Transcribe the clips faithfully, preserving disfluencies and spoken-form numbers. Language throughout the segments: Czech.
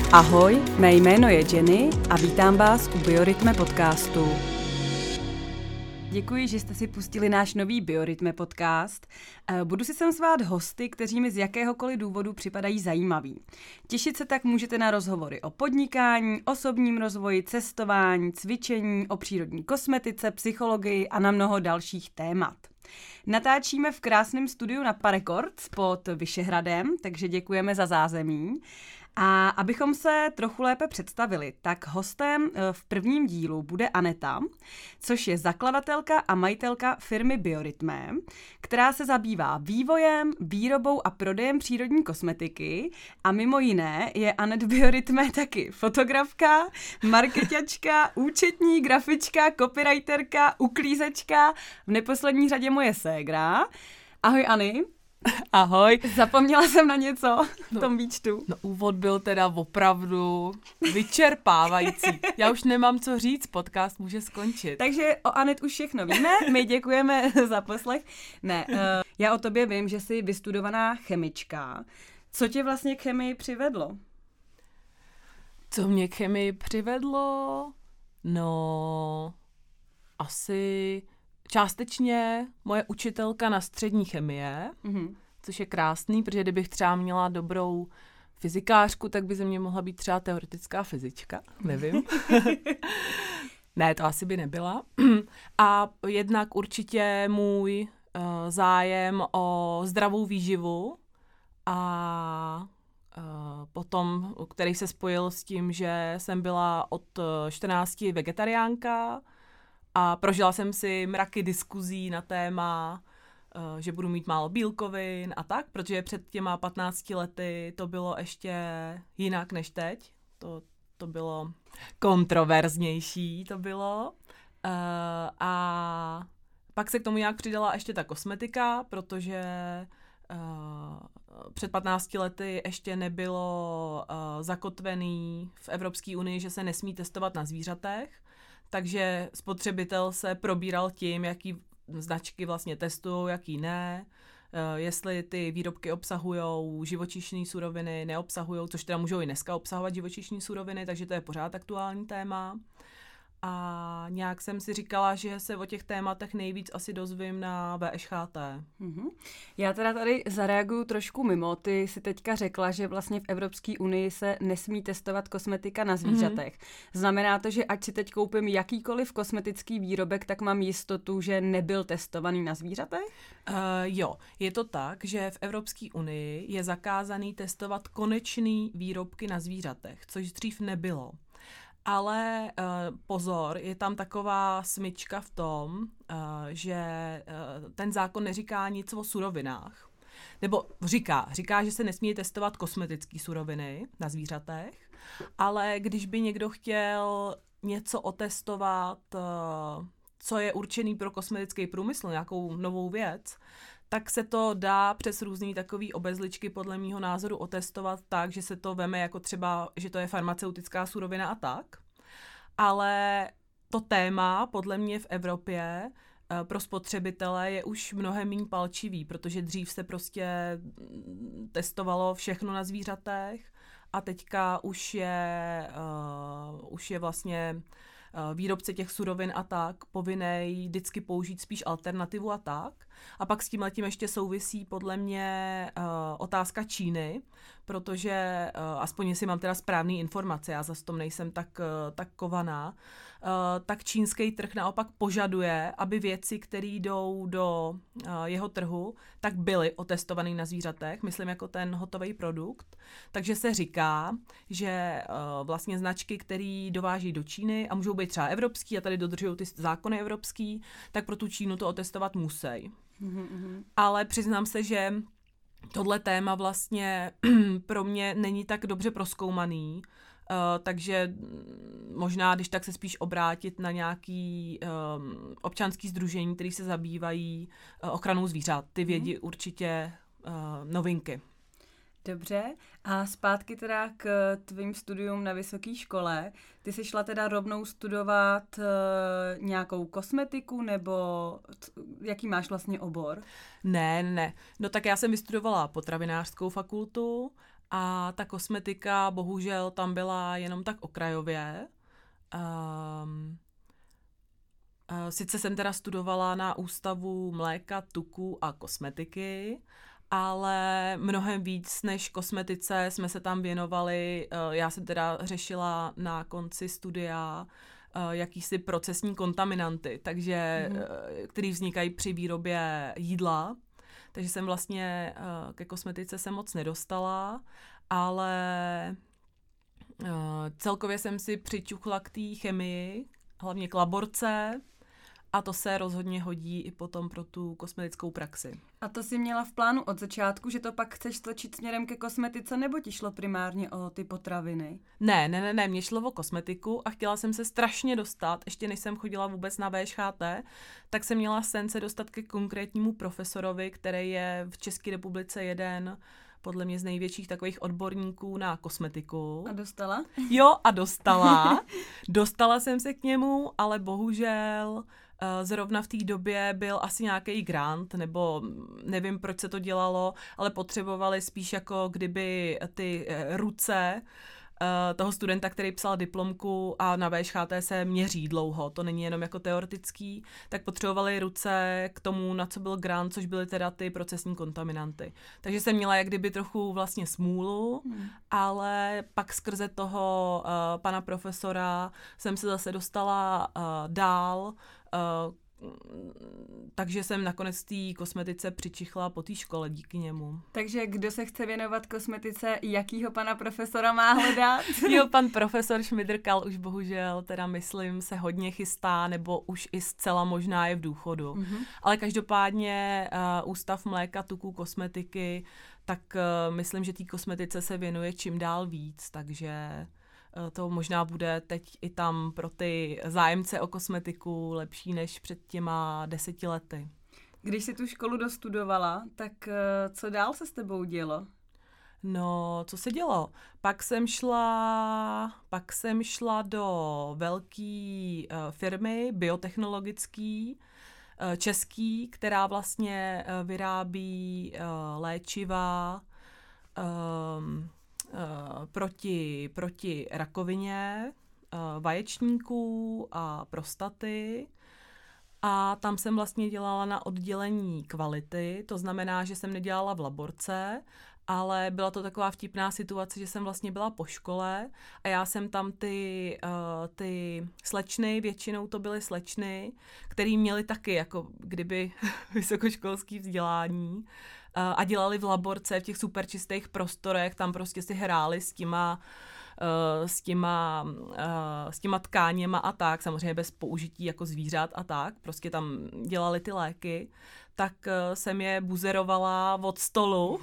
Ahoj, mé jméno je Jenny a vítám vás u Biorytme podcastu. Děkuji, že jste si pustili náš nový Biorytme podcast. Budu si sem zvát hosty, kteří mi z jakéhokoliv důvodu připadají zajímaví. Těšit se tak můžete na rozhovory o podnikání, osobním rozvoji, cestování, cvičení, o přírodní kosmetice, psychologii a na mnoho dalších témat. Natáčíme v krásném studiu na Parecords pod Vyšehradem, takže děkujeme za zázemí. A abychom se trochu lépe představili, tak hostem v prvním dílu bude Aneta, což je zakladatelka a majitelka firmy Biorytme, která se zabývá vývojem, výrobou a prodejem přírodní kosmetiky a mimo jiné je Anet Biorytme taky fotografka, marketačka, účetní, grafička, copywriterka, uklízečka, v neposlední řadě moje ségra. Ahoj Ani. Ahoj. Zapomněla jsem na něco v tom výčtu. No úvod byl teda opravdu vyčerpávající. Já už nemám co říct, podcast může skončit. Takže o Anet už všechno víme, my děkujeme za poslech. Ne, uh, já o tobě vím, že jsi vystudovaná chemička. Co tě vlastně k chemii přivedlo? Co mě k chemii přivedlo? No, asi... Částečně moje učitelka na střední chemie, mm-hmm. což je krásný, protože kdybych třeba měla dobrou fyzikářku, tak by ze mě mohla být třeba teoretická fyzička, nevím. Ne, to asi by nebyla. A jednak určitě můj uh, zájem o zdravou výživu a uh, potom, který se spojil s tím, že jsem byla od čtrnácti vegetariánka, a prožila jsem si mraky diskuzí na téma, že budu mít málo bílkovin a tak, protože před těma patnácti lety to bylo ještě jinak než teď. To, to bylo kontroverznější, to bylo. A pak se k tomu nějak přidala ještě ta kosmetika, protože před patnácti lety ještě nebylo zakotvený v Evropské unii, že se nesmí testovat na zvířatech. Takže spotřebitel se probíral tím, jaký značky vlastně testují, jaký ne, jestli ty výrobky obsahují živočišné suroviny, neobsahují, což teda můžou i dneska obsahovat živočišné suroviny, takže to je pořád aktuální téma. A nějak jsem si říkala, že se o těch tématech nejvíc asi dozvím na V Š Ch T. Mm-hmm. Já teda tady zareaguju trošku mimo. Ty si teďka řekla, že vlastně v Evropské unii se nesmí testovat kosmetika na zvířatech. Mm-hmm. Znamená to, že ať si teď koupím jakýkoliv kosmetický výrobek, tak mám jistotu, že nebyl testovaný na zvířatech? Uh, jo, je to tak, že v Evropské unii je zakázaný testovat konečný výrobky na zvířatech, což dřív nebylo. Ale uh, pozor, je tam taková smyčka v tom, uh, že uh, ten zákon neříká nic o surovinách. Nebo říká, říká, že se nesmí testovat kosmetické suroviny na zvířatech, ale když by někdo chtěl něco otestovat, uh, co je určený pro kosmetický průmysl, nějakou novou věc, tak se to dá přes různý takový obezličky podle mýho názoru otestovat tak, že se to veme jako třeba, že to je farmaceutická surovina a tak. Ale to téma podle mě v Evropě pro spotřebitele je už mnohem méně palčivý, protože dřív se prostě testovalo všechno na zvířatech a teďka už je, uh, už je vlastně výrobce těch surovin a tak povinnej vždycky použít spíš alternativu a tak. A pak s tímhletím ještě souvisí podle mě uh, otázka Číny, protože uh, aspoň jestli mám teda správný informace, já zase tom nejsem tak, uh, tak kovaná, uh, tak čínský trh naopak požaduje, aby věci, které jdou do uh, jeho trhu, tak byly otestované na zvířatech, myslím jako ten hotový produkt. Takže se říká, že uh, vlastně značky, které dováží do Číny a můžou být třeba evropský a tady dodržují ty zákony evropský, tak pro tu Čínu to otestovat musí. Mm-hmm. Ale přiznám se, že tohle téma vlastně pro mě není tak dobře prozkoumaný, uh, takže možná, když tak se spíš obrátit na nějaký um, občanský sdružení, který se zabývají uh, ochranou zvířat. Ty vědí mm-hmm. určitě uh, novinky. Dobře. A zpátky teda k tvým studium na vysoké škole. Ty jsi šla teda rovnou studovat uh, nějakou kosmetiku, nebo t- jaký máš vlastně obor? Ne, ne. No tak já jsem vystudovala potravinářskou fakultu A ta kosmetika bohužel tam byla jenom tak okrajově. Um, sice jsem teda studovala na Ústavu mléka, tuků a kosmetiky, ale mnohem víc než kosmetice jsme se tam věnovali. Já jsem teda řešila na konci studia jakýsi procesní kontaminanty, takže, mm. který vznikají při výrobě jídla. Takže jsem vlastně ke kosmetice se moc nedostala, ale celkově jsem si přiťukla k té chemii, hlavně k laborce, a to se rozhodně hodí i potom pro tu kosmetickou praxi. A to jsi měla v plánu od začátku, že to pak chceš točit směrem ke kosmetice, nebo ti šlo primárně o ty potraviny? Ne, ne, ne, ne, mě šlo o kosmetiku a chtěla jsem se strašně dostat, ještě než jsem chodila vůbec na V Š H T, tak jsem měla sen se dostat ke konkrétnímu profesorovi, který je v České republice jeden podle mě z největších takových odborníků na kosmetiku. A dostala? Jo, a dostala. Dostala jsem se k němu, ale bohužel zrovna v té době byl asi nějaký grant, nebo nevím, proč se to dělalo, ale potřebovali spíš jako kdyby ty ruce toho studenta, který psal diplomku a na V Š H T se měří dlouho, to není jenom jako teoretický, tak potřebovali ruce k tomu, na co byl grant, což byly teda ty procesní kontaminanty. Takže jsem měla jak kdyby trochu vlastně smůlu, hmm. ale pak skrze toho uh, pana profesora jsem se zase dostala uh, dál, uh, takže jsem nakonec té kosmetice přičichla po té škole díky němu. Takže kdo se chce věnovat kosmetice, jakýho pana profesora má hledat? Jo, pan profesor Šmidrkal už bohužel, teda myslím, se hodně chystá, nebo už i zcela možná je v důchodu. Mm-hmm. Ale každopádně uh, Ústav mléka, tuků, kosmetiky, tak uh, myslím, že té kosmetice se věnuje čím dál víc, takže to možná bude teď i tam pro ty zájemce o kosmetiku lepší než před těma deseti lety. Když jsi tu školu dostudovala, tak co dál se s tebou dělo? No, co se dělo? Pak jsem šla, pak jsem šla do velké uh, firmy biotechnologický, uh, český, která vlastně uh, vyrábí uh, léčiva, um, Uh, proti, proti rakovině, uh, vaječníků a prostaty. A tam jsem vlastně dělala na oddělení kvality, to znamená, že jsem nedělala v laborce, ale byla to taková vtipná situace, že jsem vlastně byla po škole a já jsem tam ty, uh, ty slečny, většinou to byly slečny, který měly taky jako kdyby vysokoškolský vzdělání, a dělali v laborce v těch super čistých prostorech, tam prostě si hráli s těma, uh, s těma, uh, s těma tkáněma a tak, samozřejmě bez použití jako zvířat a tak, prostě tam dělali ty léky, tak uh, jsem je buzerovala od stolu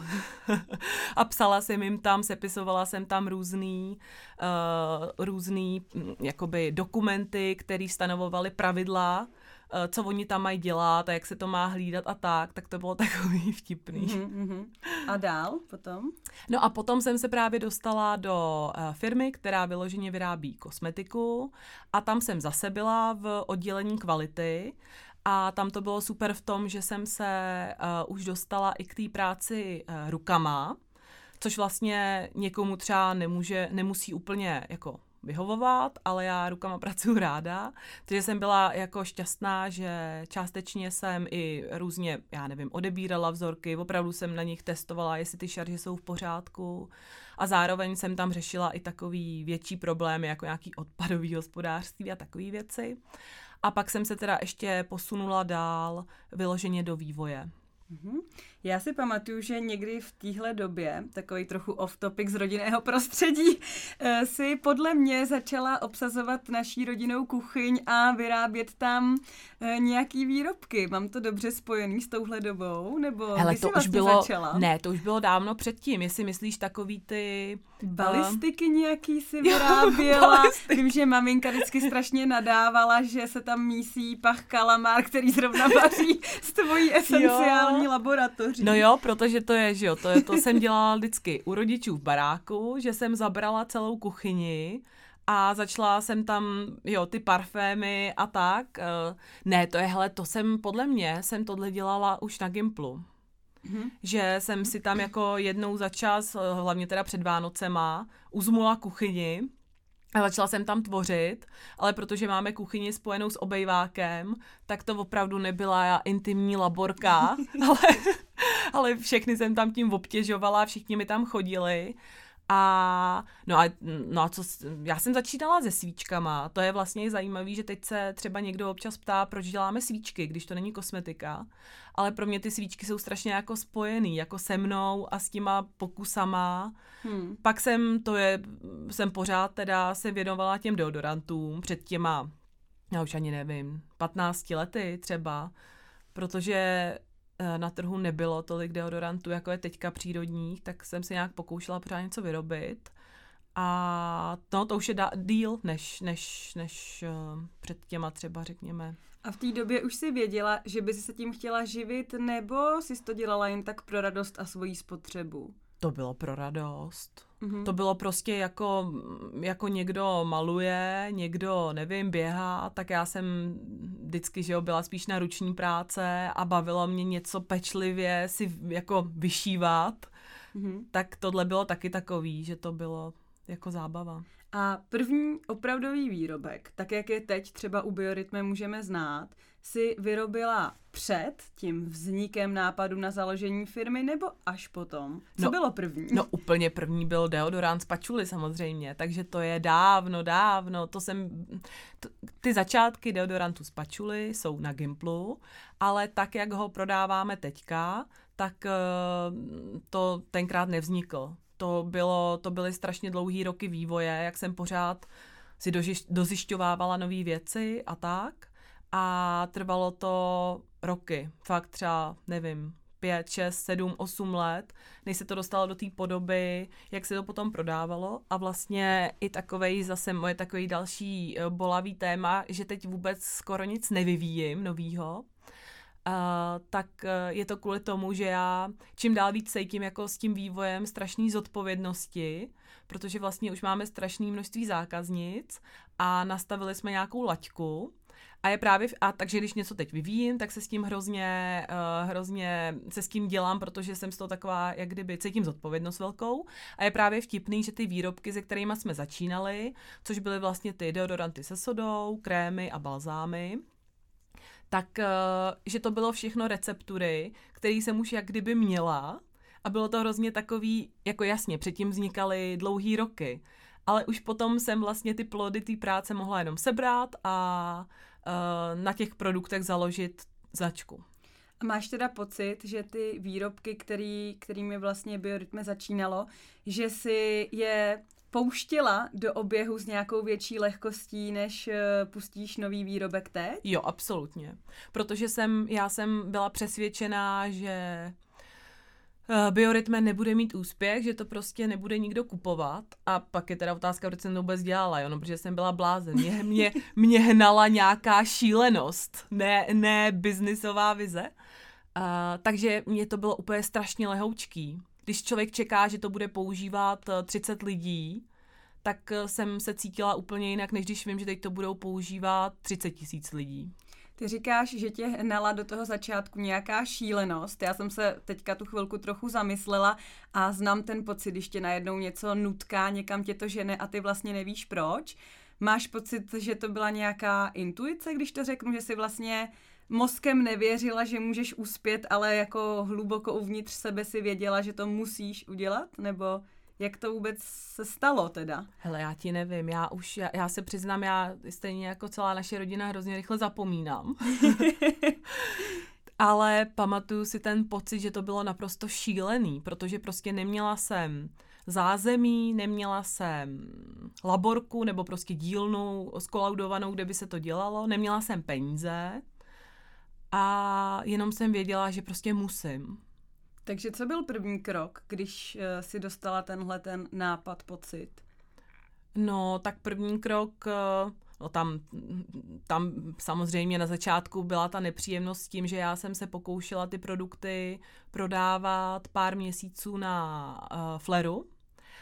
a psala jsem jim tam, sepisovala jsem tam různý, uh, různý jakoby dokumenty, které stanovovaly pravidla, co oni tam mají dělat a jak se to má hlídat a tak, tak to bylo takový vtipný. Mm-hmm. A dál potom? No a potom jsem se právě dostala do uh, firmy, která vyloženě vyrábí kosmetiku a tam jsem zase byla v oddělení kvality a tam to bylo super v tom, že jsem se uh, už dostala i k té práci uh, rukama, což vlastně někomu třeba nemůže, nemusí úplně jako vyhovovat, ale já rukama pracuji ráda, takže jsem byla jako šťastná, že částečně jsem i různě, já nevím, odebírala vzorky, opravdu jsem na nich testovala, jestli ty šarže jsou v pořádku a zároveň jsem tam řešila i takový větší problémy, jako nějaký odpadový hospodářství a takové věci. A pak jsem se teda ještě posunula dál vyloženě do vývoje. Mm-hmm. Já si pamatuju, že někdy v téhle době, takový trochu off-topic z rodinného prostředí, si podle mě začala obsazovat naší rodinnou kuchyň a vyrábět tam nějaký výrobky. Mám to dobře spojený s touhle dobou? Nebo hele, kdy to jsi vlastně už bylo, začala? Ne, to už bylo dávno předtím. Jestli myslíš takový ty... Balistiky uh... nějaký si vyráběla. Vím, že maminka vždycky strašně nadávala, že se tam mísí pach kalamár, který zrovna vaří z tvojí esenciální jo. laboratoří. No jo, protože to je, že jo, to, je, to jsem dělala vždycky u rodičů v baráku, že jsem zabrala celou kuchyni a začala jsem tam, jo, ty parfémy a tak. Ne, to je, hele, to jsem, podle mě, jsem tohle dělala už na Gimplu. mm-hmm. že jsem si tam jako jednou za čas, hlavně teda před Vánocema, uzmula kuchyni a začala jsem tam tvořit, ale protože máme kuchyni spojenou s obejvákem, tak to opravdu nebyla intimní laborka, ale, ale všechny jsem tam tím obtěžovala, všichni mi tam chodili. A no, a no a co, já jsem začínala se svíčkama, to je vlastně zajímavý, že teď se třeba někdo občas ptá, proč děláme svíčky, když to není kosmetika, ale pro mě ty svíčky jsou strašně jako spojený, jako se mnou a s těma pokusama. Hmm. Pak jsem, to je, jsem pořád teda se věnovala těm deodorantům před těma, já už ani nevím, patnácti lety třeba, protože na trhu nebylo tolik deodorantů, jako je teďka přírodních, tak jsem si nějak pokoušela pořád něco vyrobit. A no, to už je da- díl než, než, než uh, před těma třeba, řekněme. A v té době už si věděla, že by si se tím chtěla živit, nebo jsi to dělala jen tak pro radost a svoji spotřebu? To bylo pro radost. Mm-hmm. To bylo prostě jako, jako někdo maluje, někdo, nevím, běhá, tak já jsem vždycky, že jo, byla spíš na ruční práce a bavilo mě něco pečlivě si jako vyšívat. Mm-hmm. Tak tohle bylo taky takový, že to bylo jako zábava. A první opravdový výrobek, tak jak je teď třeba u Biorytme můžeme znát, si vyrobila před tím vznikem nápadu na založení firmy nebo až potom? Co no, bylo první? No úplně první byl deodorant z patchouli samozřejmě, takže to je dávno, dávno, to jsem, t- ty začátky deodorantu z patchouli jsou na Gimplu, ale tak, jak ho prodáváme teďka, tak uh, to tenkrát nevznikl. To bylo, to byly strašně dlouhý roky vývoje, jak jsem pořád si dožiš, dozjišťovávala nové věci a tak. A trvalo to roky, fakt třeba, nevím, pět, šest, sedm, osm let, než se to dostalo do té podoby, jak se to potom prodávalo. A vlastně i takovej zase moje takový další bolavý téma, že teď vůbec skoro nic nevyvíjím novýho. Uh, tak uh, je to kvůli tomu, že já čím dál víc cítím jako s tím vývojem strašný zodpovědnosti, protože vlastně už máme strašné množství zákaznic a nastavili jsme nějakou laťku a je právě, a takže když něco teď vyvíjím, tak se s tím hrozně, uh, hrozně se s tím dělám, protože jsem z toho taková, jak kdyby cítím zodpovědnost velkou a je právě vtipný, že ty výrobky, se kterými jsme začínali, což byly vlastně ty deodoranty se sodou, krémy a balzámy, tak, že to bylo všechno receptury, které jsem už jak kdyby měla a bylo to hrozně takový, jako jasně, předtím vznikaly dlouhý roky, ale už potom jsem vlastně ty plody té práce mohla jenom sebrat a uh, na těch produktech založit značku. A máš teda pocit, že ty výrobky, který, kterými vlastně Biorytme začínalo, že si je pouštila do oběhu s nějakou větší lehkostí, než pustíš nový výrobek teď? Jo, absolutně. Protože jsem, já jsem byla přesvědčená, že Biorytme nebude mít úspěch, že to prostě nebude nikdo kupovat. A pak je teda otázka, proč jsem to vůbec dělala, jo? No, protože jsem byla blázen. Mě, mě, mě hnala nějaká šílenost, ne, ne biznisová vize. Uh, takže mě to bylo úplně strašně lehoučký. Když člověk čeká, že to bude používat třicet lidí, tak jsem se cítila úplně jinak, než když vím, že teď to budou používat třicet tisíc lidí. Ty říkáš, že tě hnala do toho začátku nějaká šílenost. Já jsem se teďka tu chvilku trochu zamyslela a znám ten pocit, když tě najednou něco nutká, někam tě to žene a ty vlastně nevíš proč. Máš pocit, že to byla nějaká intuice, když to řeknu, že jsi vlastně mozkem nevěřila, že můžeš uspět, ale jako hluboko uvnitř sebe si věděla, že to musíš udělat? Nebo jak to vůbec se stalo teda? Hele, já ti nevím, já už, já, já se přiznám, já stejně jako celá naše rodina hrozně rychle zapomínám. Ale pamatuju si ten pocit, že to bylo naprosto šílený, protože prostě neměla jsem zázemí, neměla jsem laborku nebo prostě dílnu skolaudovanou, kde by se to dělalo, neměla jsem peníze a jenom jsem věděla, že prostě musím. Takže co byl první krok, když uh, si dostala tenhle ten nápad, pocit? No, tak první krok, uh, no tam, tam samozřejmě na začátku byla ta nepříjemnost s tím, že já jsem se pokoušela ty produkty prodávat pár měsíců na uh, Fleru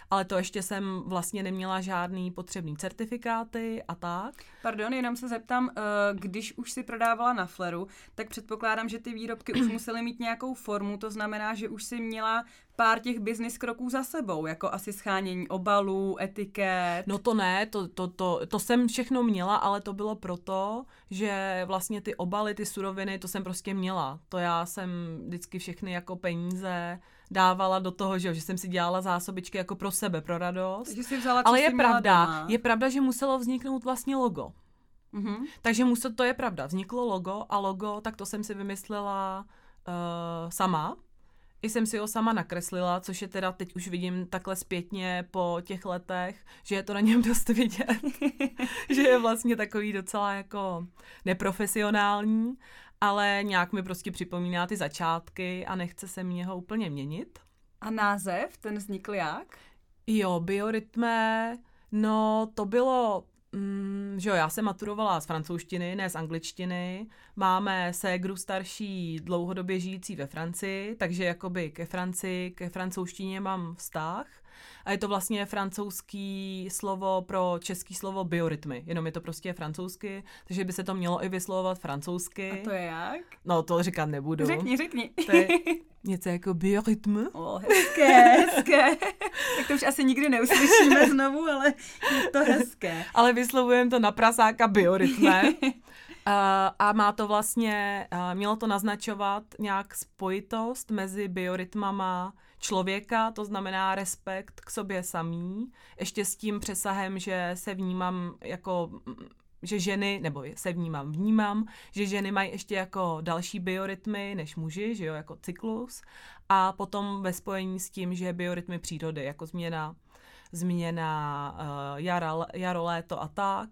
ale to ještě jsem vlastně neměla žádný potřebný certifikáty a tak. Pardon, jenom se zeptám, když už si prodávala na Fleru, tak předpokládám, že ty výrobky už musely mít nějakou formu, to znamená, že už si měla pár těch business kroků za sebou, jako asi schánění obalů, etiket. No to ne, to, to, to, to jsem všechno měla, ale to bylo proto, že vlastně ty obaly, ty suroviny, to jsem prostě měla. To já jsem vždycky všechny jako peníze dávala do toho, že, že jsem si dělala zásobičky jako pro sebe, pro radost. Takže si vzala, co ale je jsi měla pravda, doma. je pravda, že muselo vzniknout vlastně logo. Mm-hmm. Takže musel, to je pravda, vzniklo logo a logo, tak to jsem si vymyslela uh, sama. I jsem si ho sama nakreslila, což je teda teď už vidím takhle zpětně po těch letech, že je to na něm dost vidět, že je vlastně takový docela jako neprofesionální, ale nějak mi prostě připomíná ty začátky a nechce se mě ho úplně měnit. A název, ten vznikl jak? Jo, Biorytme, no to bylo... Mm, že jo, já jsem maturovala z francouzštiny, ne z angličtiny. Máme ségru starší, dlouhodobě žijící ve Francii, takže jakoby ke Francii, ke francouzštině mám vztah. A je to vlastně francouzský slovo pro český slovo biorytmy, jenom je to prostě francouzsky, takže by se to mělo i vyslovovat francouzsky. A to je jak? No, to říkat nebudu. Řekni, řekni. To je něco jako biorytm. O, hezké, hezké. Tak to už asi nikdy neuslyšíme znovu, ale je to hezké. Ale vyslovujeme to na prasáka biorytme. Uh, a má to vlastně, uh, mělo to naznačovat nějak spojitost mezi biorytmama člověka, to znamená respekt k sobě samý, ještě s tím přesahem, že se vnímám jako, že ženy, nebo se vnímám, vnímám, že ženy mají ještě jako další biorytmy než muži, že jo, jako cyklus, a potom ve spojení s tím, že biorytmy přírody, jako změna, změna uh, jara, jaro, léto a tak,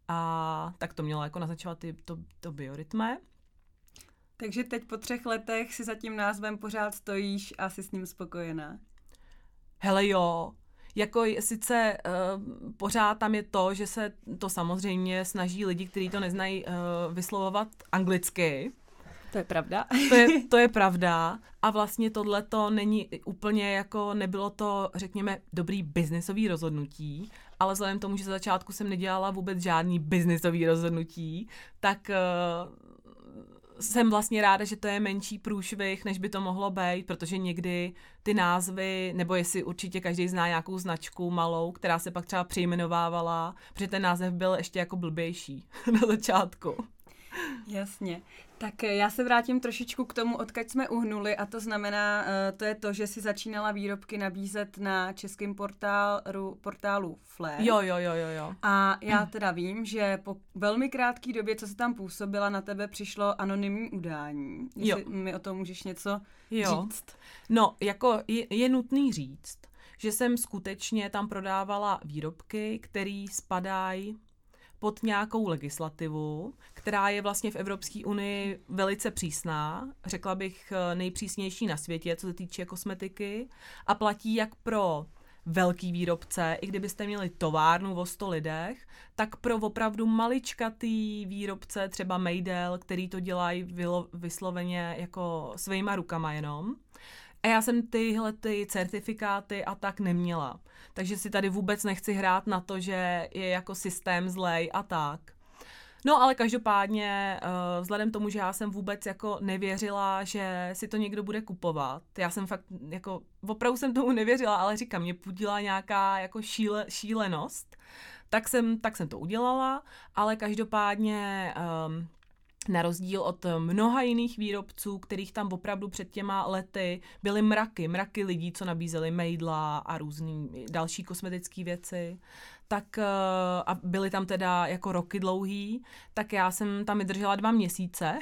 a tak to mělo jako naznačovat ty, to, to biorytme. Takže teď po třech letech si za tím názvem pořád stojíš a jsi s ním spokojená? Hele jo, jako sice uh, pořád tam je to, že se to samozřejmě snaží lidi, kteří to neznají uh, vyslovovat anglicky. To je pravda. To je, to je pravda a vlastně tohleto není úplně jako, nebylo to, řekněme, dobrý biznisový rozhodnutí, ale vzhledem k tomu, že za začátku jsem nedělala vůbec žádný biznisový rozhodnutí, tak uh, jsem vlastně ráda, že to je menší průšvih, než by to mohlo být, protože někdy ty názvy, nebo jestli určitě každý zná nějakou značku malou, která se pak třeba přejmenovávala, protože ten název byl ještě jako blbější na začátku. Jasně. Tak já se vrátím trošičku k tomu, odkud jsme uhnuli, a to znamená, to je to, že si začínala výrobky nabízet na českém portálu, portálu Flair. Jo, jo, jo, jo, jo. A já teda vím, že po velmi krátké době, co se tam působila, na tebe přišlo anonymní udání. Jestli jo. mi o tom můžeš něco jo. říct. No, jako je, je nutný říct, že jsem skutečně tam prodávala výrobky, které spadají pod nějakou legislativu, která je vlastně v Evropské unii velice přísná, řekla bych nejpřísnější na světě, co se týče kosmetiky, a platí jak pro velký výrobce, i kdybyste měli továrnu o sto lidech, tak pro opravdu maličkatý výrobce, třeba Maydel, který to dělají vylo, vysloveně jako svýma rukama jenom. A já jsem tyhle ty certifikáty a tak neměla. Takže si tady vůbec nechci hrát na to, že je jako systém zlej a tak. No ale každopádně vzhledem tomu, že já jsem vůbec jako nevěřila, že si to někdo bude kupovat. Já jsem fakt jako, opravdu jsem tomu nevěřila, ale říkám, mě pudila nějaká jako šíle, šílenost. Tak jsem, tak jsem to udělala, ale každopádně um, na rozdíl od mnoha jiných výrobců, kterých tam opravdu před těma lety byly mraky, mraky lidí, co nabízeli mejdla a různý další kosmetické věci, tak a byly tam teda jako roky dlouhý, tak já jsem tam vydržela dva měsíce,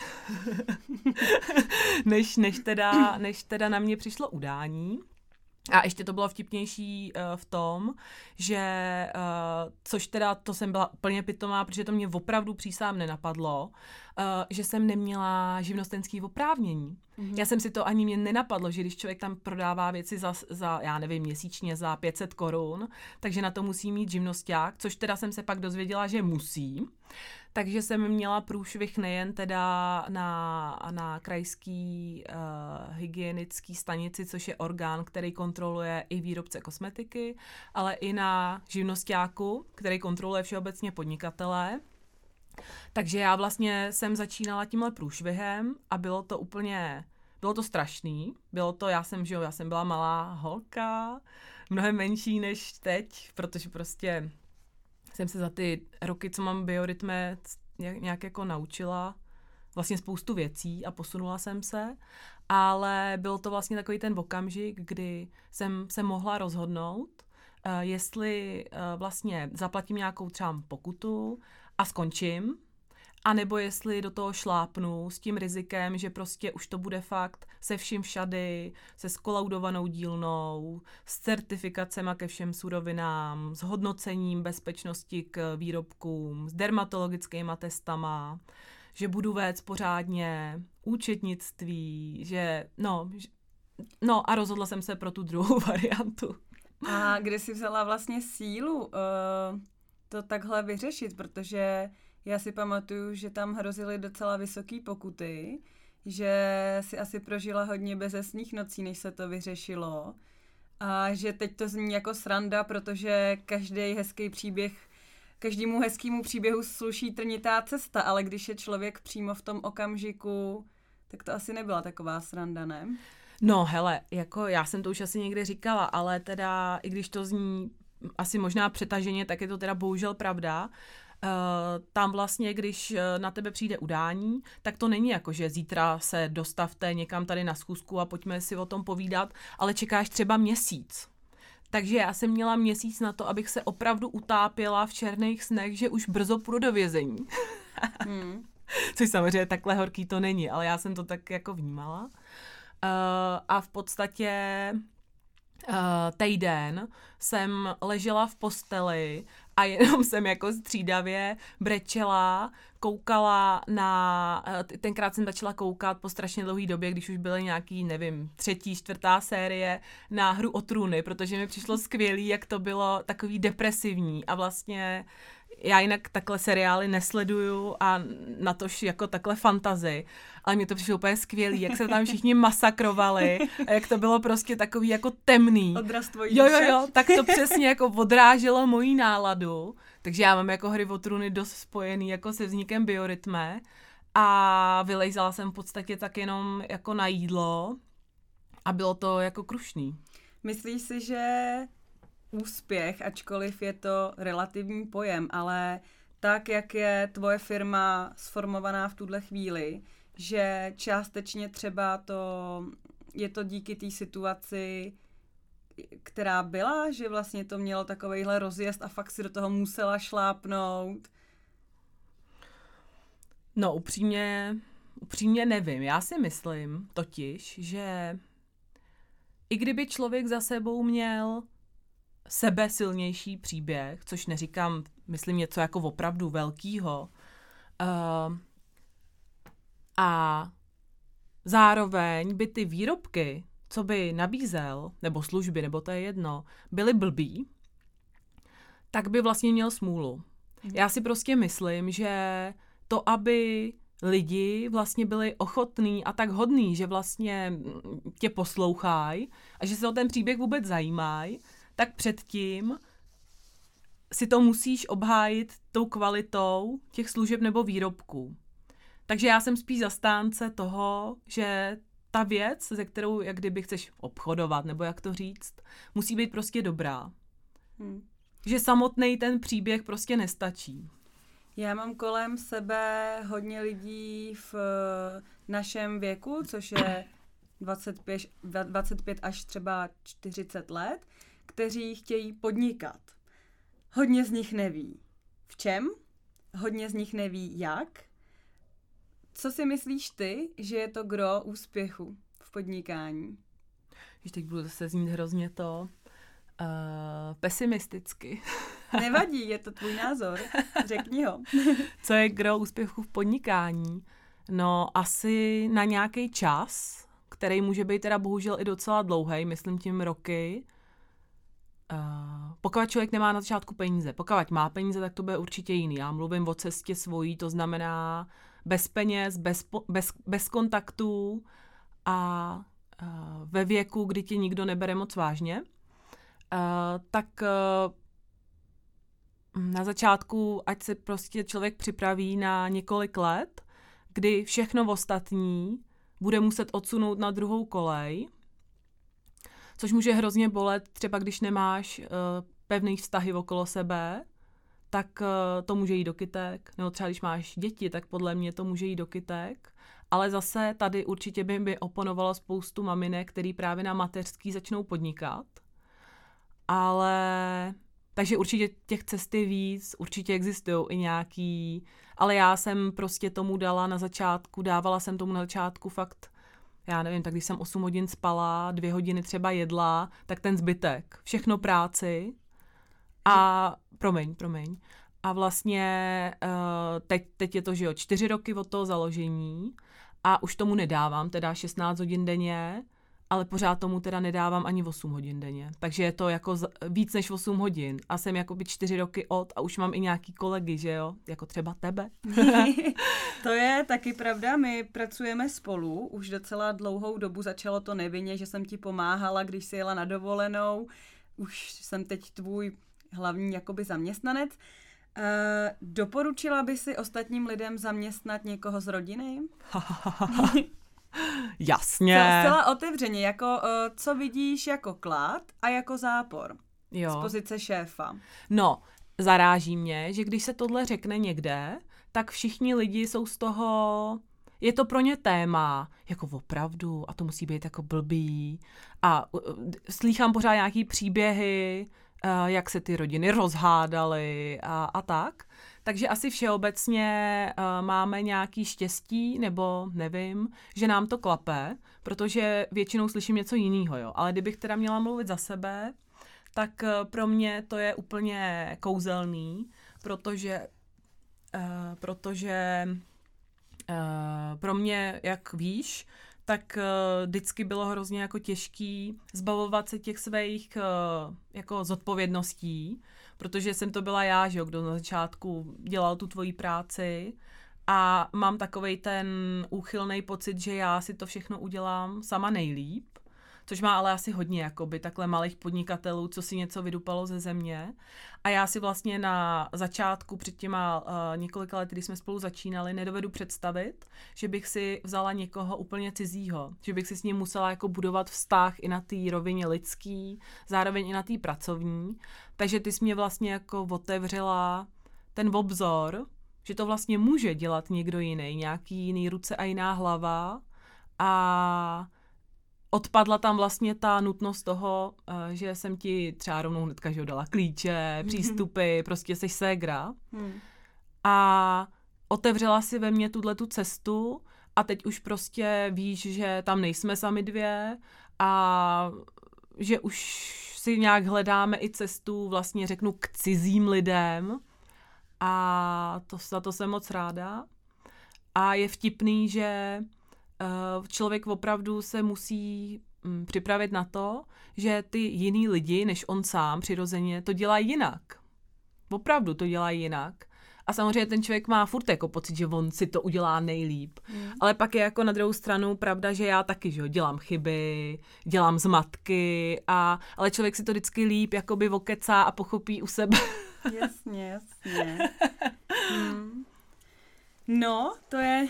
než, než, teda, než teda na mě přišlo udání. A ještě to bylo vtipnější uh, v tom, že, uh, což teda to jsem byla úplně pitomá, protože to mě opravdu přísám nenapadlo, uh, že jsem neměla živnostenský oprávnění. Mm-hmm. Já jsem si to ani mě nenapadlo, že když člověk tam prodává věci za, za, já nevím, měsíčně za pět set korun, takže na to musí mít živnosťák, což teda jsem se pak dozvěděla, že musí. takže jsem měla průšvih nejen teda na, na krajský uh, hygienický stanici, což je orgán, který kontroluje i výrobce kosmetiky, ale i na živnosťáku, který kontroluje všeobecně podnikatele. Takže já vlastně jsem začínala tímhle průšvihem a bylo to úplně, bylo to strašný. Bylo to, já jsem, že jo, já jsem byla malá holka, mnohem menší než teď, protože prostě jsem se za ty roky, co mám biorytme, nějak jako naučila vlastně spoustu věcí a posunula jsem se, ale byl to vlastně takový ten okamžik, kdy jsem se mohla rozhodnout, uh, jestli uh, vlastně zaplatím nějakou třeba pokutu a skončím, anebo jestli do toho šlápnu s tím rizikem, že prostě už to bude fakt se vším všady, se skolaudovanou dílnou, s certifikacema ke všem surovinám, s hodnocením bezpečnosti k výrobkům, s dermatologickými testama, že budu vést pořádně účetnictví, že no, že, no a rozhodla jsem se pro tu druhou variantu. A kde jsi vzala vlastně sílu uh, to takhle vyřešit, protože já si pamatuju, že tam hrozily docela vysoké pokuty, že si asi prožila hodně bezesných nocí, než se to vyřešilo. A že teď to zní jako sranda, protože každý hezký příběh, každému hezkému příběhu sluší trnitá cesta, ale když je člověk přímo v tom okamžiku, tak to asi nebyla taková sranda, ne? No hele, jako já jsem to už asi někde říkala, ale teda i když to zní asi možná přetaženě, tak je to teda bohužel pravda. Uh, tam vlastně, když na tebe přijde udání, tak to není jako, že zítra se dostavte někam tady na schůzku a pojďme si o tom povídat, ale čekáš třeba měsíc. Takže já jsem měla měsíc na to, abych se opravdu utápěla v černých snech, že už brzo půjdu do vězení. hmm. Což samozřejmě takhle horký to není, ale já jsem to tak jako vnímala. Uh, a v podstatě uh, týden jsem ležela v posteli a jenom jsem jako střídavě brečela, koukala na, tenkrát jsem začala koukat po strašně dlouhé době, když už byly nějaký, nevím, třetí, čtvrtá série na Hru o trůny, protože mi přišlo skvělý, jak to bylo takový depresivní a vlastně já jinak takhle seriály nesleduju a natož jako takhle fantasy, ale mně to přišlo úplně skvělý, jak se tam všichni masakrovali a jak to bylo prostě takový jako temný. Odraz tvojí Jo, jo, jo, tak to přesně jako odráželo moji náladu, takže já mám jako Hry o trůny dost spojený jako se vznikem biorytme a vylejzala jsem v podstatě tak jenom jako na jídlo a bylo to jako krušný. Myslíš si, že úspěch, ačkoliv je to relativní pojem, ale tak, jak je tvoje firma sformovaná v tuhle chvíli, že částečně třeba to je to díky té situaci, která byla, že vlastně to mělo takovejhle rozjezd a fakt si do toho musela šlápnout? No upřímně, upřímně nevím. Já si myslím totiž, že i kdyby člověk za sebou měl sebe silnější příběh, což neříkám, myslím něco jako opravdu velkýho, uh, a zároveň by ty výrobky, co by nabízel, nebo služby, nebo to je jedno, byly blbý, tak by vlastně měl smůlu. Mm. Já si prostě myslím, že to, aby lidi vlastně byli ochotní a tak hodní, že vlastně tě poslouchají a že se o ten příběh vůbec zajímají, tak předtím si to musíš obhájit tou kvalitou těch služeb nebo výrobků. Takže já jsem spíš zastánce toho, že ta věc, se kterou jak kdyby chceš obchodovat, nebo jak to říct, musí být prostě dobrá. Hmm. Že samotný ten příběh prostě nestačí. Já mám kolem sebe hodně lidí v našem věku, což je dvacet pět, dvacet pět až třeba čtyřicet let, kteří chtějí podnikat. Hodně z nich neví v čem, hodně z nich neví jak. Co si myslíš ty, že je to gro úspěchu v podnikání? Když teď budu zase znít hrozně to uh, pesimisticky. Nevadí, je to tvůj názor. Řekni ho. Co je gro úspěchu v podnikání? No asi na nějaký čas, který může být teda bohužel i docela dlouhý, myslím tím roky, Uh, pokud člověk nemá na začátku peníze, pokud má peníze, tak to bude určitě jiný. Já mluvím o cestě svojí, to znamená bez peněz, bez, bez, bez kontaktů a uh, ve věku, kdy tě nikdo nebere moc vážně, uh, tak uh, na začátku, ať se prostě člověk připraví na několik let, kdy všechno ostatní bude muset odsunout na druhou kolej, což může hrozně bolet, třeba když nemáš uh, pevný vztahy okolo sebe, tak uh, to může jít do kytek, nebo třeba když máš děti, tak podle mě to může jít do kytek, ale zase tady určitě by mi oponovalo spoustu maminek, který právě na mateřský začnou podnikat, ale takže určitě těch cesty víc, určitě existují i nějaký, ale já jsem prostě tomu dala na začátku, dávala jsem tomu na začátku fakt, já nevím, tak když jsem osm hodin spala, dvě hodiny třeba jedla, tak ten zbytek, všechno práci a promiň, promiň. A vlastně teď, teď je to, že jo, čtyři roky od toho založení a už tomu nedávám, teda šestnáct hodin denně, ale pořád tomu teda nedávám ani osm hodin denně. Takže je to jako z, víc než osm hodin. A jsem jakoby čtyři roky od a už mám i nějaký kolegy, že jo? Jako třeba tebe. To je taky pravda, my pracujeme spolu už docela dlouhou dobu, začalo to nevinně, že jsem ti pomáhala, když jsi jela na dovolenou. Už jsem teď tvůj hlavní jakoby zaměstnanec. Uh, doporučila by si ostatním lidem zaměstnat někoho z rodiny? Jasně. Zcela otevřeně, jako uh, co vidíš jako klad a jako zápor. Jo. Z pozice šéfa. No, zaráží mě, že když se tohle řekne někde, tak všichni lidi jsou z toho, je to pro ně téma, jako opravdu, a to musí být jako blbý. A uh, slýchám pořád nějaký příběhy, uh, jak se ty rodiny rozhádaly a, a tak. Takže asi všeobecně uh, máme nějaký štěstí, nebo nevím, že nám to klape, protože většinou slyším něco jiného, jo. Ale kdybych teda měla mluvit za sebe, tak uh, pro mě to je úplně kouzelný, protože, uh, protože uh, pro mě, jak víš, tak uh, vždycky bylo hrozně jako těžký zbavovat se těch svých uh, jako zodpovědností, protože jsem to byla já, že jo, kdo na začátku dělal tu tvoji práci a mám takovej ten úchylný pocit, že já si to všechno udělám sama nejlíp, což má ale asi hodně jakoby takhle malých podnikatelů, co si něco vydupalo ze země. A já si vlastně na začátku před těma uh, několika lety, kdy jsme spolu začínali, nedovedu představit, že bych si vzala někoho úplně cizího, že bych si s ním musela jako budovat vztah i na té rovině lidský, zároveň i na té pracovní. Takže ty jsi mě vlastně jako otevřela ten obzor, že to vlastně může dělat někdo jiný, nějaký jiný ruce a jiná hlava a odpadla tam vlastně ta nutnost toho, že jsem ti třeba rovnou hnedka, že dala klíče, přístupy, prostě seš ségra. Hmm. A otevřela si ve mně tuhletu cestu a teď už prostě víš, že tam nejsme sami dvě a že už si nějak hledáme i cestu, vlastně řeknu, k cizím lidem a to, za to jsem moc ráda. A je vtipný, že člověk opravdu se musí připravit na to, že ty jiný lidi, než on sám přirozeně, to dělají jinak. Opravdu to dělají jinak. A samozřejmě ten člověk má furt jako pocit, že on si to udělá nejlíp. Mm. Ale pak je jako na druhou stranu pravda, že já taky, že jo, dělám chyby, dělám zmatky, a, ale člověk si to vždycky líp jakoby okecá a pochopí u sebe. Jasně, jasně. Hmm. No, to je,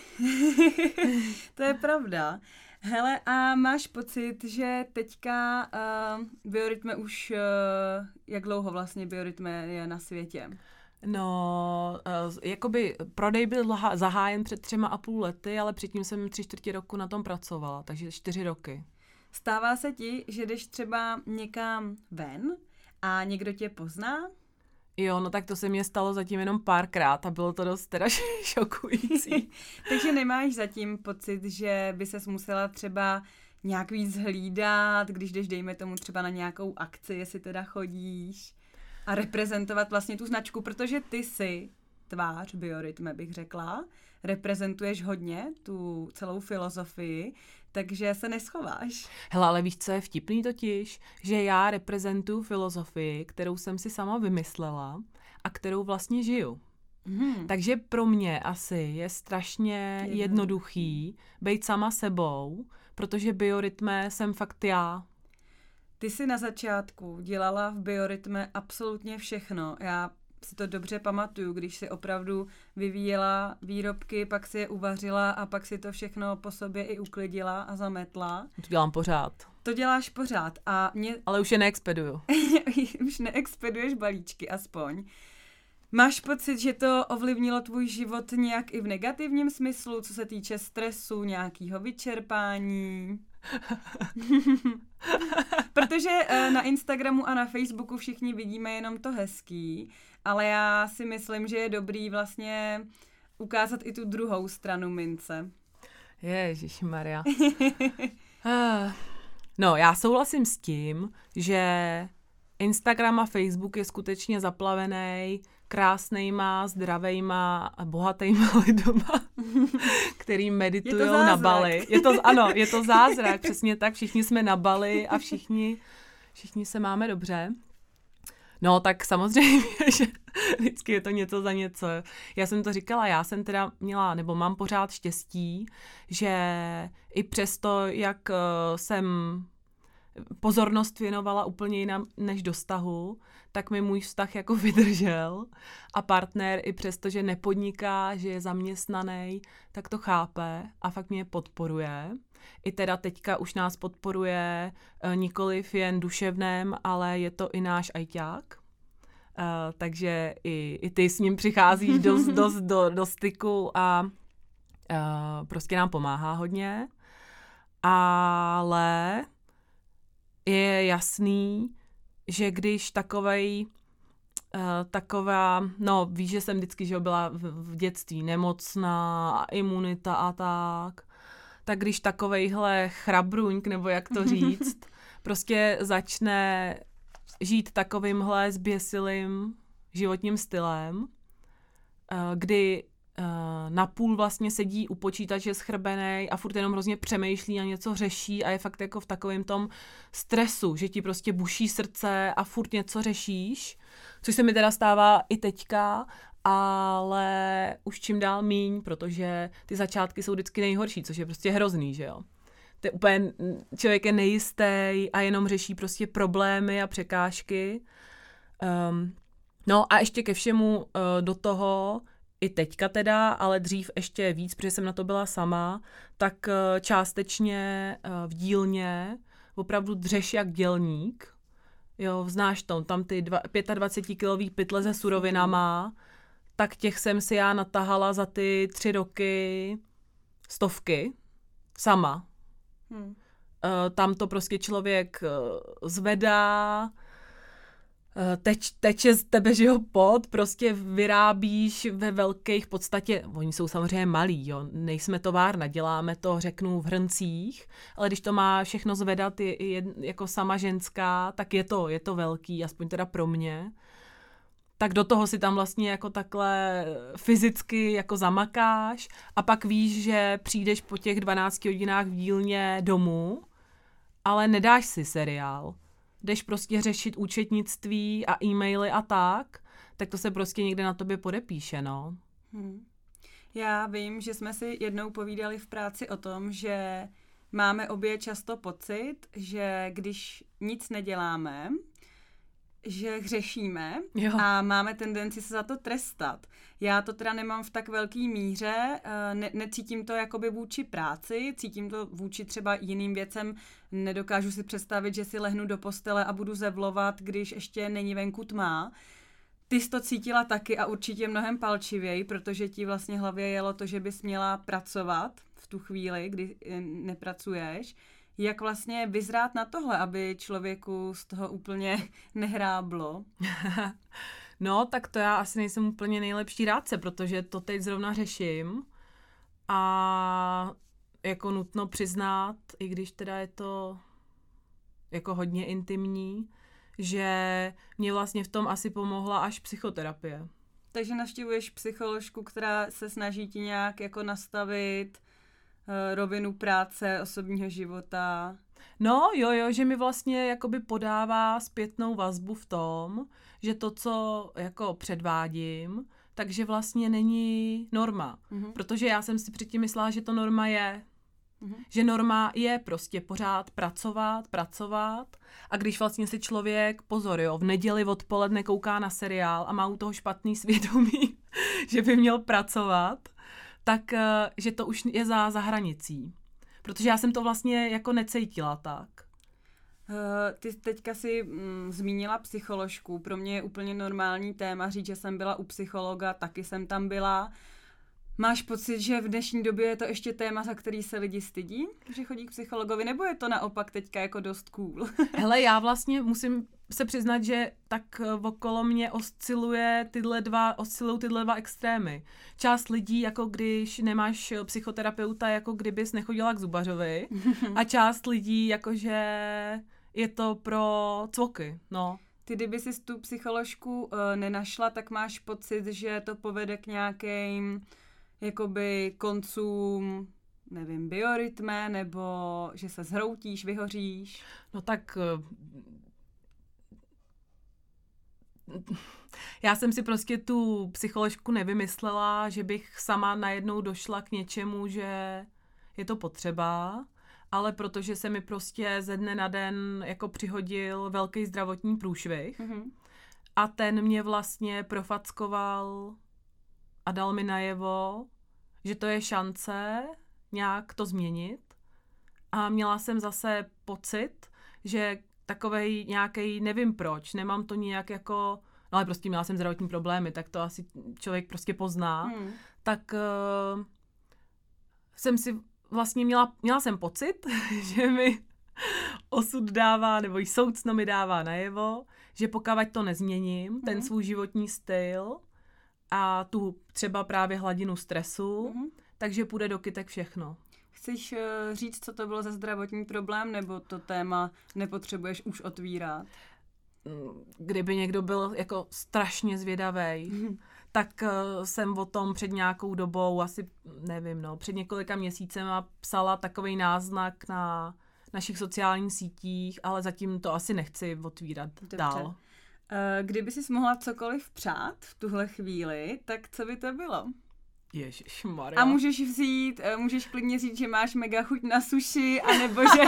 to je pravda. Hele, a máš pocit, že teďka uh, Biorytme už, uh, jak dlouho vlastně Biorytme je na světě? No, uh, jakoby prodej byl zahájen před třema a půl lety, ale předtím jsem tři čtvrtě roku na tom pracovala, takže čtyři roky. Stává se ti, že jdeš třeba někam ven a někdo tě pozná? Jo, no tak to se mě stalo zatím jenom párkrát a bylo to dost teda šokující. Takže nemáš zatím pocit, že by ses musela třeba nějak víc hlídat, když jdeš, dejme tomu, třeba na nějakou akci, jestli teda chodíš a reprezentovat vlastně tu značku, protože ty si tvář Biorytme, bych řekla, reprezentuješ hodně tu celou filozofii, takže se neschováš. Hele, ale víš, co je vtipný totiž? Že já reprezentuju filozofii, kterou jsem si sama vymyslela a kterou vlastně žiju. Hmm. Takže pro mě asi je strašně Jedno. jednoduchý být sama sebou, protože Biorytme jsem fakt já. Ty jsi na začátku dělala v Biorytme absolutně všechno. Já si to dobře pamatuju, když si opravdu vyvíjela výrobky, pak si je uvařila a pak si to všechno po sobě i uklidila a zametla. To dělám pořád. To děláš pořád a mě... Ale už je neexpeduju. Už neexpeduješ balíčky aspoň. Máš pocit, že to ovlivnilo tvůj život nějak i v negativním smyslu, co se týče stresu, nějakého vyčerpání? Protože na Instagramu a na Facebooku všichni vidíme jenom to hezký, ale já si myslím, že je dobrý vlastně ukázat i tu druhou stranu mince. Ježišmarja. No, já souhlasím s tím, že Instagram a Facebook je skutečně zaplavený krásnejma, zdravejma a bohatejma lidma, který meditují na Bali. Je to, ano, je to zázrak, přesně tak, všichni jsme na Bali a všichni, všichni se máme dobře. No tak samozřejmě, že vždycky je to něco za něco. Já jsem to říkala, já jsem teda měla, nebo mám pořád štěstí, že i přesto, jak jsem pozornost věnovala úplně jinam než do vztahu, tak mi můj vztah jako vydržel a partner i přesto, že nepodniká, že je zaměstnaný, tak to chápe a fakt mě podporuje. I teda teďka už nás podporuje nikoliv jen duševném, ale je to i náš ajťák. Uh, takže i, i ty s ním přicházíš dost, dost do, do styku a uh, prostě nám pomáhá hodně. Ale je jasný, že když takovej, uh, taková, no víš, že jsem vždycky, že byla v, v dětství nemocná, imunita a tak, tak když takovejhle chrabruňk, nebo jak to říct, prostě začne žít takovýmhle zběsilým životním stylem, uh, kdy uh, napůl vlastně sedí u počítače schrbenej a furt jenom hrozně přemýšlí a něco řeší a je fakt jako v takovém tom stresu, že ti prostě buší srdce a furt něco řešíš, což se mi teda stává i teďka, ale už čím dál míň, protože ty začátky jsou vždycky nejhorší, což je prostě hrozný, že jo. To je úplně, člověk je nejistý a jenom řeší prostě problémy a překážky. Um, no a ještě ke všemu uh, do toho, i teďka teda, ale dřív ještě víc, protože jsem na to byla sama, tak uh, částečně uh, v dílně opravdu dřeš jak dělník. Jo, znáš to, tam ty dvacetipětikilový pytle se surovinama, tak těch jsem si já natahala za ty tři roky stovky sama. Hmm. Tam to prostě člověk zvedá, teč, teče z tebe, že jo, pot, prostě vyrábíš ve velkých podstatě, oni jsou samozřejmě malí, jo, nejsme továrna, děláme to, řeknu, v hrncích, ale když to má všechno zvedat je, je, jako sama ženská, tak je to, je to velký, aspoň teda pro mě. Tak do toho si tam vlastně jako takhle fyzicky jako zamakáš a pak víš, že přijdeš po těch dvanácti hodinách v dílně domů, ale nedáš si seriál. Jdeš prostě řešit účetnictví a e-maily a tak, tak to se prostě někde na tobě podepíše, no. Hmm. Já vím, že jsme si jednou povídali v práci o tom, že máme obě často pocit, že když nic neděláme, že hřešíme jo. a máme tendenci se za to trestat. Já to teda nemám v tak velký míře, ne, necítím to jakoby vůči práci, cítím to vůči třeba jiným věcem, nedokážu si představit, že si lehnu do postele a budu zevlovat, když ještě není venku tma. Ty jsi to cítila taky a určitě mnohem palčivěji, protože ti vlastně hlavě jelo to, že bys měla pracovat v tu chvíli, kdy nepracuješ. Jak vlastně vyzrát na tohle, aby člověku z toho úplně nehráblo? No, tak to já asi nejsem úplně nejlepší rádce, protože to teď zrovna řeším a jako nutno přiznat, i když teda je to jako hodně intimní, že mě vlastně v tom asi pomohla až psychoterapie. Takže navštěvuješ psycholožku, která se snaží ti nějak jako nastavit rovinu práce, osobního života. No, jo, jo, že mi vlastně jakoby podává zpětnou vazbu v tom, že to, co jako předvádím, takže vlastně není norma. Mm-hmm. Protože já jsem si předtím myslela, že to norma je. Mm-hmm. Že norma je prostě pořád pracovat, pracovat a když vlastně si člověk, pozor jo, v neděli odpoledne kouká na seriál a má u toho špatný svědomí, že by měl pracovat, tak že to už je za, za hranicí. Protože já jsem to vlastně jako necítila tak. Uh, ty teďka si mm, zmínila psycholožku. Pro mě je úplně normální téma říct, že jsem byla u psychologa, taky jsem tam byla. Máš pocit, že v dnešní době je to ještě téma, za který se lidi stydí, že chodí k psychologovi, nebo je to naopak teďka jako dost cool? Hele, já vlastně musím se přiznat, že tak okolo mě osciluje tyhle dva, oscilují tyhle dva extrémy. Část lidí, jako když nemáš psychoterapeuta, jako kdybys nechodila k zubařovi, a část lidí, jakože je to pro cvoky, no. Ty, kdyby jsi tu psycholožku uh, nenašla, tak máš pocit, že to povede k nějakým jakoby koncům, nevím, biorytme, nebo že se zhroutíš, vyhoříš? No tak já jsem si prostě tu psycholožku nevymyslela, že bych sama najednou došla k něčemu, že je to potřeba, ale protože se mi prostě ze dne na den jako přihodil velký zdravotní průšvih mm-hmm. a ten mě vlastně profackoval a dal mi najevo, že to je šance nějak to změnit. A měla jsem zase pocit, že takovej nějaký, nevím proč, nemám to nějak jako, no ale prostě měla jsem zdravotní problémy, tak to asi člověk prostě pozná, hmm. tak uh, jsem si vlastně měla, měla jsem pocit, že mi osud dává, nebo i soucno mi dává najevo, že pokud to nezměním, hmm. ten svůj životní styl, a tu třeba právě hladinu stresu, mm-hmm. takže půjde do kytek všechno. Chceš uh, říct, co to bylo za zdravotní problém, nebo to téma nepotřebuješ už otvírat? Kdyby někdo byl jako strašně zvědavej, mm-hmm. tak uh, jsem o tom před nějakou dobou, asi nevím, no, před několika měsícema psala takovej náznak na našich sociálních sítích, ale zatím to asi nechci otvírat Dobře. dál. Kdyby jsi mohla cokoliv přát v tuhle chvíli, tak co by to bylo? Ježišmarja. A můžeš vzít, můžeš klidně říct, že máš mega chuť na sushi, anebo že...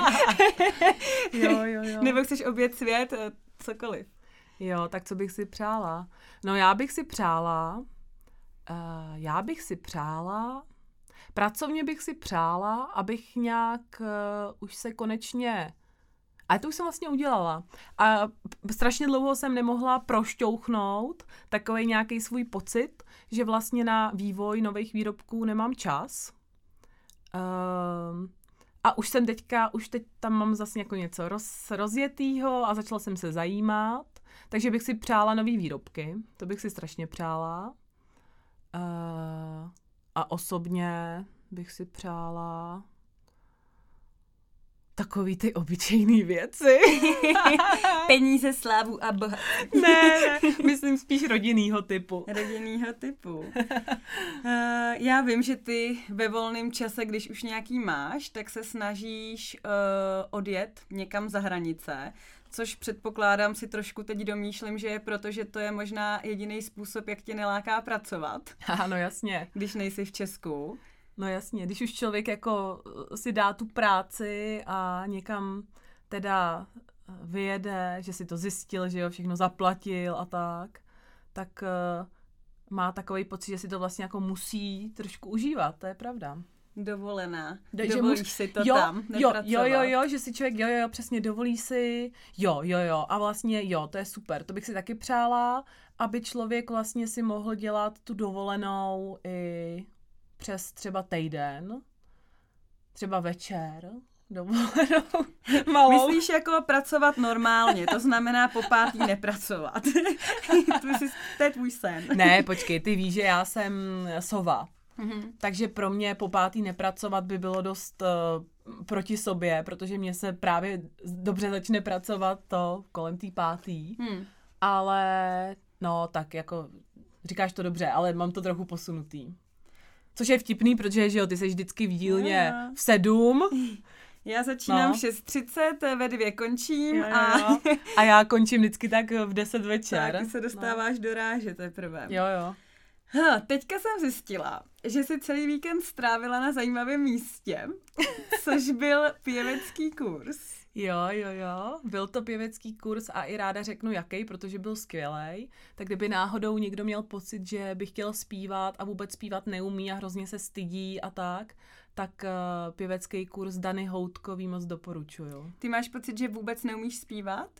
jo, jo, jo. Nebo chceš objet svět, cokoliv. Jo, tak co bych si přála? No já bych si přála, uh, já bych si přála, pracovně bych si přála, abych nějak uh, už se konečně... Ale to už jsem vlastně udělala. A strašně dlouho jsem nemohla prošťouchnout takovej nějaký svůj pocit, že vlastně na vývoj nových výrobků nemám čas. Um, a už jsem teďka, už teď tam mám zase jako něco roz, rozjetýho a začala jsem se zajímat. Takže bych si přála nový výrobky. To bych si strašně přála. Uh, a osobně bych si přála... takový ty obyčejný věci. Peníze, slávu a bohatství. Ne, ne, myslím spíš rodinnýho typu. Rodinnýho typu. Uh, já vím, že ty ve volném čase, když už nějaký máš, tak se snažíš uh, odjet někam za hranice, což předpokládám si trošku teď domýšlím, že je proto, že to je možná jediný způsob, jak tě neláká pracovat. Ano, jasně. Když nejsi v Česku. No jasně, když už člověk jako si dá tu práci a někam teda vyjede, že si to zjistil, že jo, všechno zaplatil a tak, tak uh, má takový pocit, že si to vlastně jako musí trošku užívat, to je pravda. Dovolená. Do, Dovolíš můž... si to jo, tam, nepracovat. Jo, jo, jo, že si člověk, jo, jo, jo, přesně dovolí si, jo, jo, jo, a vlastně jo, to je super, to bych si taky přála, aby člověk vlastně si mohl dělat tu dovolenou i přes třeba týden, třeba večer, dovolenou, malou. Myslíš jako pracovat normálně, to znamená po pátý nepracovat. To je tvůj sen. Ne, počkej, ty víš, že já jsem sova. Mm-hmm. Takže pro mě po pátý nepracovat by bylo dost uh, proti sobě, protože mě se právě dobře začne pracovat to kolem tý pátý. Hmm. Ale no tak jako, říkáš to dobře, ale mám to trochu posunutý. Což je vtipný, protože že jo, ty jsi vždycky v dílně jo. v sedm. Já začínám no. v šest třicet, ve dvě končím jo, jo, a... jo. a já končím vždycky tak v deset večer. Tak, ty se dostáváš no. do ráže teprve. Jo, jo. Ha, teďka jsem zjistila, že jsi celý víkend strávila na zajímavém místě, což byl pěvecký kurz. Jo, jo, jo. Byl to pěvecký kurz a i ráda řeknu jaký, protože byl skvělej. Tak kdyby náhodou někdo měl pocit, že by chtěl zpívat a vůbec zpívat neumí a hrozně se stydí a tak, tak uh, pěvecký kurz Dany Houtkový moc doporučuju. Ty máš pocit, že vůbec neumíš zpívat?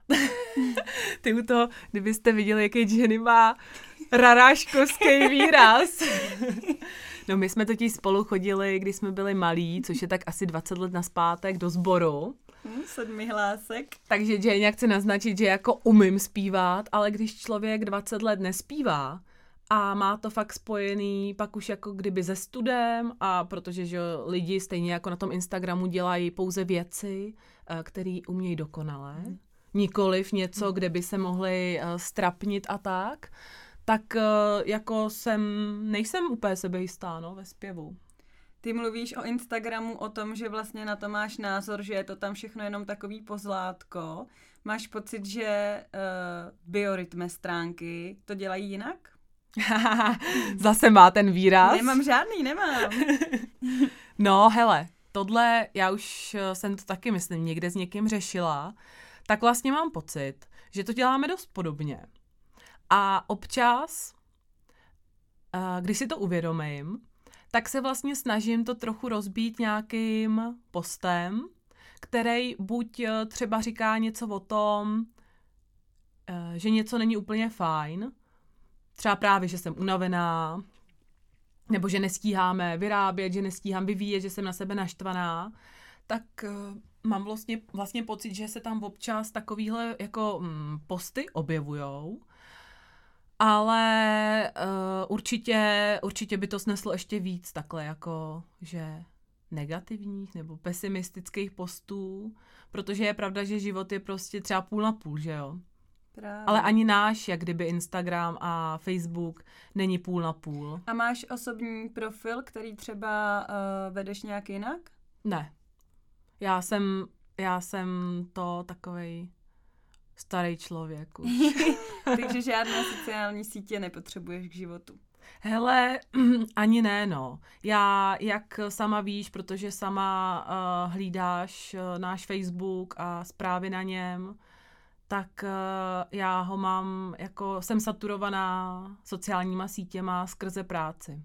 Ty u toho, kdybyste viděli, jaký Jenny má raráškovský výraz. No my jsme totiž spolu chodili, když jsme byli malí, což je tak asi dvacet let nazpátek, do sboru. Hmm, sedmi hlásek. Takže Jenny chce naznačit, že jako umím zpívat, ale když člověk dvacet let nespívá a má to fakt spojený pak už jako kdyby se studem a protože že lidi stejně jako na tom Instagramu dělají pouze věci, které umějí dokonale, hmm. nikoliv něco, kde by se mohli strapnit a tak, tak jako jsem, nejsem úplně sebejistá, no, ve zpěvu. Ty mluvíš o Instagramu, o tom, že vlastně na to máš názor, že je to tam všechno jenom takový pozlátko. Máš pocit, že uh, biorytme stránky to dělají jinak? Zase má ten výraz. Nemám žádný, nemám. No, hele, tohle, já už jsem to taky, myslím, někde s někým řešila, tak vlastně mám pocit, že to děláme dost podobně. A občas, když si to uvědomím, tak se vlastně snažím to trochu rozbít nějakým postem, který buď třeba říká něco o tom, že něco není úplně fajn, třeba právě, že jsem unavená, nebo že nestíháme vyrábět, že nestíhám vyvíjet, že jsem na sebe naštvaná, tak mám vlastně, vlastně pocit, že se tam občas takovýhle jako mm, posty objevujou, ale uh, určitě, určitě by to sneslo ještě víc takhle jako, že negativních nebo pesimistických postů, protože je pravda, že život je prostě třeba půl na půl, že jo? Právě. Ale ani náš, jak kdyby Instagram a Facebook, není půl na půl. A máš osobní profil, který třeba uh, vedeš nějak jinak? Ne. Já jsem, já jsem to takovej starý člověk už. Takže žádné sociální sítě nepotřebuješ k životu. Hele, ani ne, no. Já, jak sama víš, protože sama uh, hlídáš uh, náš Facebook a zprávy na něm, tak uh, já ho mám, jako jsem saturovaná sociálníma sítěma skrze práci.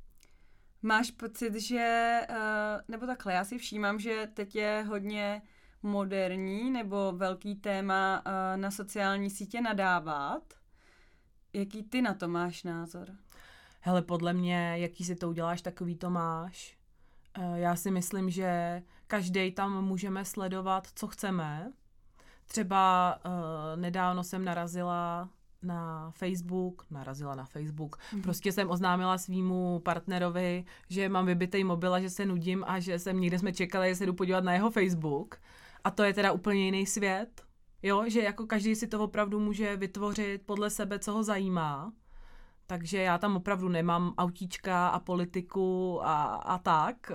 Máš pocit, že, uh, nebo takhle, já si všímám, že teď je hodně moderní nebo velký téma uh, na sociální sítě nadávat. Jaký ty na to máš názor? Hele, podle mě, jaký si to uděláš, takový to máš. Uh, já si myslím, že každej tam můžeme sledovat, co chceme. Třeba uh, nedávno jsem narazila na Facebook, narazila na Facebook, mm. prostě jsem oznámila svýmu partnerovi, že mám vybitej mobil a že se nudím a že jsem někde jsme čekali, že se jdu podívat na jeho Facebook. A to je teda úplně jiný svět, jo, že jako každý si to opravdu může vytvořit podle sebe, co ho zajímá. Takže já tam opravdu nemám autíčka a politiku a, a tak.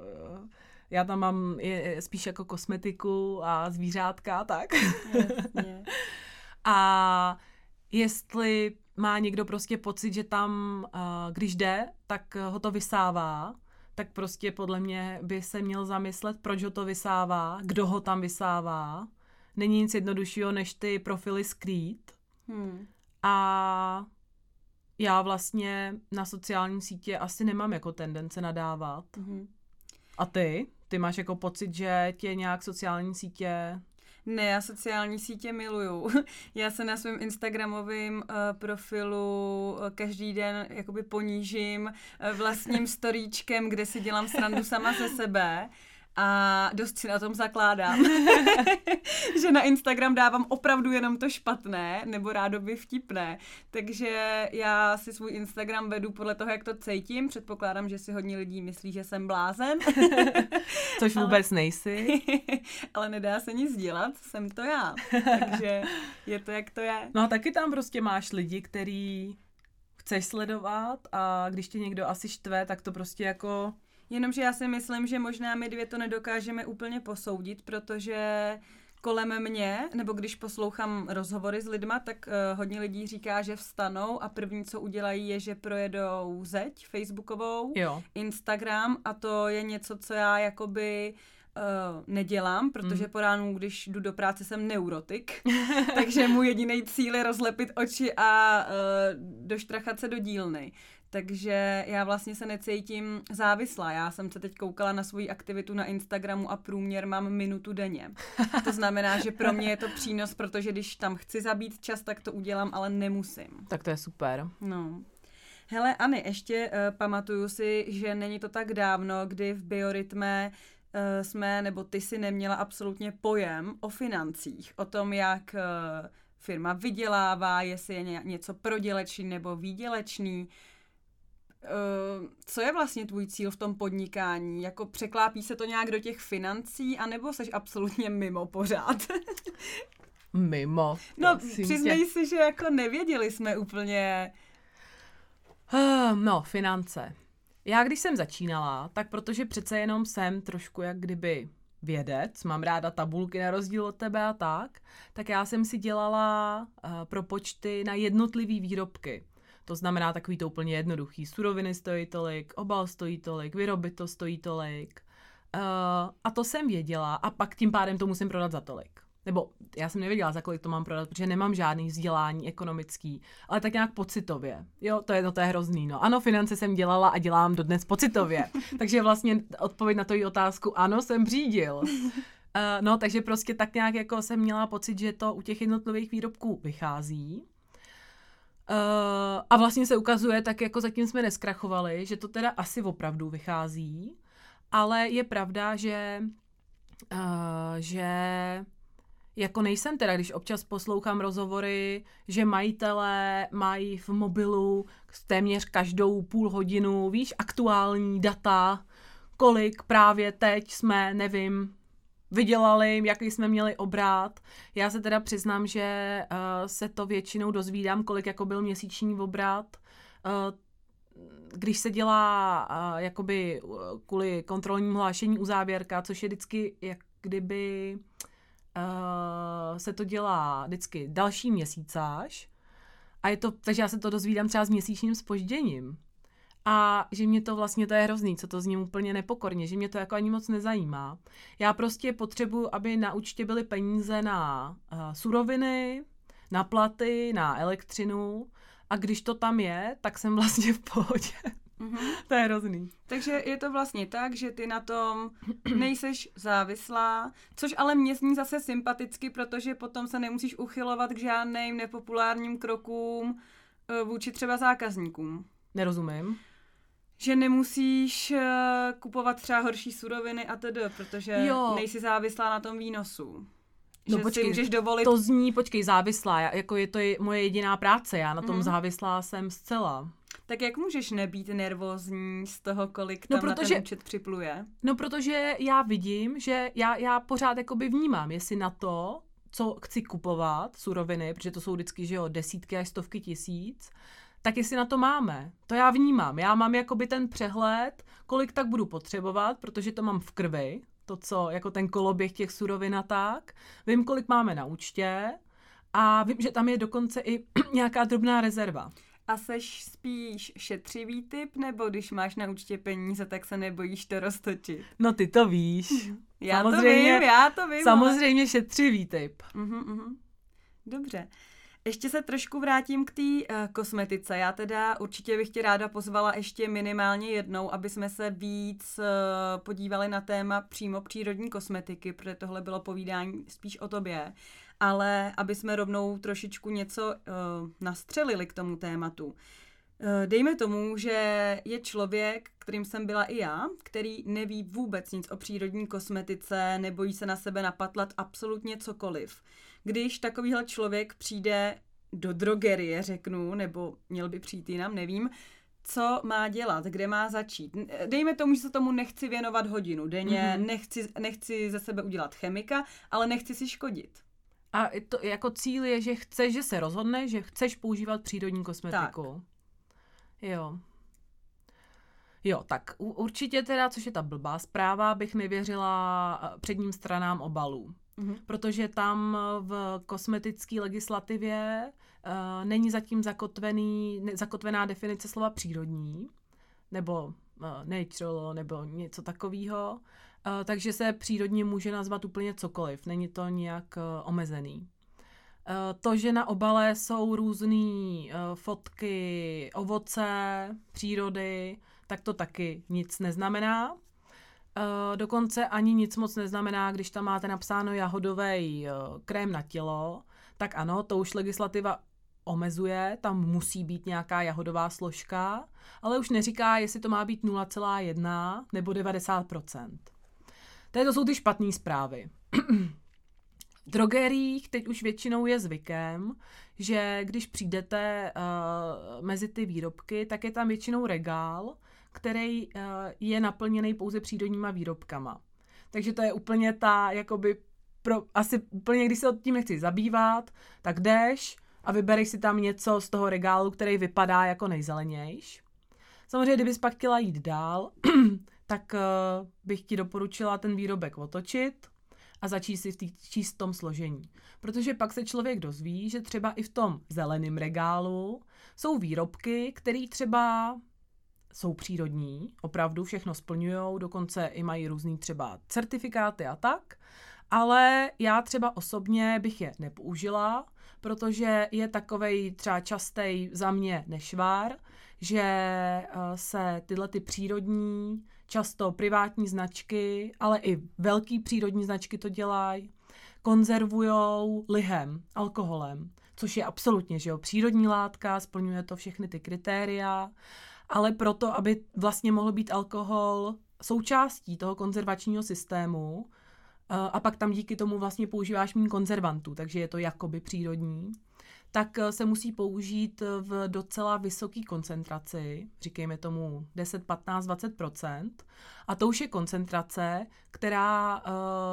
Já tam mám je, spíš jako kosmetiku a zvířátka a tak. Jasně. A jestli má někdo prostě pocit, že tam, když jde, tak ho to vysává, tak prostě podle mě by se měl zamyslet, proč ho to vysává, kdo ho tam vysává. Není nic jednoduššího, než ty profily skrýt. Hmm. A já vlastně na sociální sítě asi nemám jako tendence nadávat. Hmm. A ty? Ty máš jako pocit, že tě nějak sociální sítě... Ne, já sociální sítě miluju. Já se na svém instagramovém uh, profilu uh, každý den jakoby ponížím uh, vlastním storíčkem, kde si dělám srandu sama ze sebe a dost si na tom zakládám. Že na Instagram dávám opravdu jenom to špatné nebo rádoby vtipné. Takže já si svůj Instagram vedu podle toho, jak to cítím. Předpokládám, že si hodně lidí myslí, že jsem blázen. Což vůbec ale... nejsi. Ale nedá se nic dělat, jsem to já. Takže je to, jak to je. No a taky tam prostě máš lidi, který chceš sledovat a když tě někdo asi štve, tak to prostě jako... Jenomže já si myslím, že možná my dvě to nedokážeme úplně posoudit, protože kolem mě, nebo když poslouchám rozhovory s lidma, tak uh, hodně lidí říká, že vstanou a první, co udělají, je, že projedou zeď facebookovou, jo. Instagram a to je něco, co já jakoby uh, nedělám, protože mm. po ránu, když jdu do práce, jsem neurotik, takže můj jediný cíl je rozlepit oči a uh, doštrachat se do dílny. Takže já vlastně se necítím závislá. Já jsem se teď koukala na svoji aktivitu na Instagramu a průměr mám minutu denně. To znamená, že pro mě je to přínos, protože když tam chci zabít čas, tak to udělám, ale nemusím. Tak to je super. No. Hele, Ani, ještě uh, pamatuju si, že není to tak dávno, kdy v Biorytme uh, jsme, nebo ty si neměla absolutně pojem o financích, o tom, jak uh, firma vydělává, jestli je ně, něco prodělečný nebo výdělečný. Uh, co je vlastně tvůj cíl v tom podnikání? Jako překlápí se to nějak do těch financí, anebo seš absolutně mimo pořád? Mimo. No, přiznej si, že jako nevěděli jsme úplně... No, finance. Já když jsem začínala, tak protože přece jenom jsem trošku jak kdyby vědec, mám ráda tabulky na rozdíl od tebe a tak, tak já jsem si dělala uh, propočty na jednotlivý výrobky. To znamená takový to úplně jednoduchý. Suroviny stojí tolik, obal stojí tolik, vyrobit to stojí tolik. Uh, a to jsem věděla a pak tím pádem to musím prodat za tolik. Nebo já jsem nevěděla, za kolik to mám prodat, protože nemám žádný vzdělání ekonomický, ale tak nějak pocitově. Jo, to je, no, to je hrozný. No. Ano, finance jsem dělala a dělám dodnes pocitově. Takže vlastně odpověď na tu otázku, ano, jsem řídil. Uh, no, takže prostě tak nějak jako jsem měla pocit, že to u těch jednotlivých výrobků vychází. Uh, a vlastně se ukazuje, tak jako zatím jsme neskrachovali, že to teda asi opravdu vychází, ale je pravda, že, uh, že jako nejsem teda, když občas poslouchám rozhovory, že majitelé mají v mobilu téměř každou půl hodinu, víš, aktuální data, kolik právě teď jsme, nevím, vydělali, jaký jsme měli obrat. Já se teda přiznám, že uh, se to většinou dozvídám, kolik jako byl měsíční obrat. Uh, když se dělá uh, jakoby uh, kvůli kontrolnímu hlášení uzávěrka, což je vždycky jak kdyby uh, se to dělá vždycky další měsícáž. A je to, takže já se to dozvídám třeba s měsíčním zpožděním. A že mě to vlastně, to je hrozný, co to zní úplně nepokorně, že mě to jako ani moc nezajímá. Já prostě potřebuji, aby na účtě byly peníze na uh, suroviny, na platy, na elektřinu a když to tam je, tak jsem vlastně v pohodě. Mm-hmm. To je hrozný. Takže je to vlastně tak, že ty na tom nejseš závislá, což ale mě zní zase sympaticky, protože potom se nemusíš uchylovat k žádným nepopulárním krokům uh, vůči třeba zákazníkům. Nerozumím. Že nemusíš uh, kupovat třeba horší suroviny a tedy, protože jo. nejsi závislá na tom výnosu. No že počkej, si můžeš dovolit... to zní, počkej, závislá, já, jako je to je moje jediná práce, já na tom mm. závislá jsem zcela. Tak jak můžeš nebýt nervózní z toho, kolik tam no, protože, na ten účet připluje? No protože já vidím, že já, já pořád jakoby vnímám, jestli na to, co chci kupovat, suroviny, protože to jsou vždycky, že jo, desítky až stovky tisíc, tak jestli na to máme. To já vnímám. Já mám jakoby ten přehled, kolik tak budu potřebovat, protože to mám v krvi, to, co, jako ten koloběh těch surovin a tak. Vím, kolik máme na účtě a vím, že tam je dokonce i nějaká drobná rezerva. A seš spíš šetřivý typ, nebo když máš na účtě peníze, tak se nebojíš to roztočit? No ty to víš. Já to vím, já to vím. Samozřejmě ale... šetřivý typ. Uh-huh, uh-huh. Dobře. Ještě se trošku vrátím k té uh, kosmetice. Já teda určitě bych tě ráda pozvala ještě minimálně jednou, aby jsme se víc uh, podívali na téma přímo přírodní kosmetiky, protože tohle bylo povídání spíš o tobě, ale aby jsme rovnou trošičku něco uh, nastřelili k tomu tématu. Uh, dejme tomu, že je člověk, kterým jsem byla i já, který neví vůbec nic o přírodní kosmetice, nebojí se na sebe napatlat absolutně cokoliv. Když takovýhle člověk přijde do drogerie, řeknu, nebo měl by přijít jinam, nevím, co má dělat, kde má začít. Dejme tomu, že se tomu nechci věnovat hodinu denně, mm-hmm. nechci, nechci ze sebe udělat chemika, ale nechci si škodit. A to jako cíl je, že chceš, že se rozhodne, že chceš používat přírodní kosmetiku. Tak. Jo. Jo, tak určitě teda, což je ta blbá zpráva, bych nevěřila předním stranám obalů. Mm-hmm. Protože tam v kosmetické legislativě uh, není zatím zakotvený, ne, zakotvená definice slova přírodní, nebo uh, natural, nebo něco takového. Uh, takže se přírodní může nazvat úplně cokoliv, není to nijak uh, omezený. Uh, to, že na obale jsou různé uh, fotky ovoce, přírody, tak to taky nic neznamená. Uh, dokonce ani nic moc neznamená, když tam máte napsáno jahodový uh, krém na tělo, tak ano, to už legislativa omezuje, tam musí být nějaká jahodová složka, ale už neříká, jestli to má být nula celá jedna nebo devadesát procent. To jsou ty špatné zprávy. V drogeriích teď už většinou je zvykem, že když přijdete uh, mezi ty výrobky, tak je tam většinou regál, který uh, je naplněný pouze přírodníma výrobkama. Takže to je úplně ta, jakoby, pro, asi úplně, když se tím nechci zabývat, tak jdeš a vybereš si tam něco z toho regálu, který vypadá jako nejzelenější. Samozřejmě, kdybys pak chtěla jít dál, tak uh, bych ti doporučila ten výrobek otočit a začít si v tý, číst v tom složení. Protože pak se člověk dozví, že třeba i v tom zeleném regálu jsou výrobky, které třeba jsou přírodní, opravdu všechno splňujou, dokonce i mají různý třeba certifikáty a tak, ale já třeba osobně bych je nepoužila, protože je takovej třeba častý za mě nešvar, že se tyhle ty přírodní, často privátní značky, ale i velký přírodní značky to dělají, konzervujou lihem, alkoholem, což je absolutně, že jo, přírodní látka, splňuje to všechny ty kritéria, ale proto, aby vlastně mohl být alkohol součástí toho konzervačního systému a pak tam díky tomu vlastně používáš méně konzervantů, takže je to jakoby přírodní, tak se musí použít v docela vysoké koncentraci, říkejme tomu deset, patnáct, dvacet procent. A to už je koncentrace, která uh,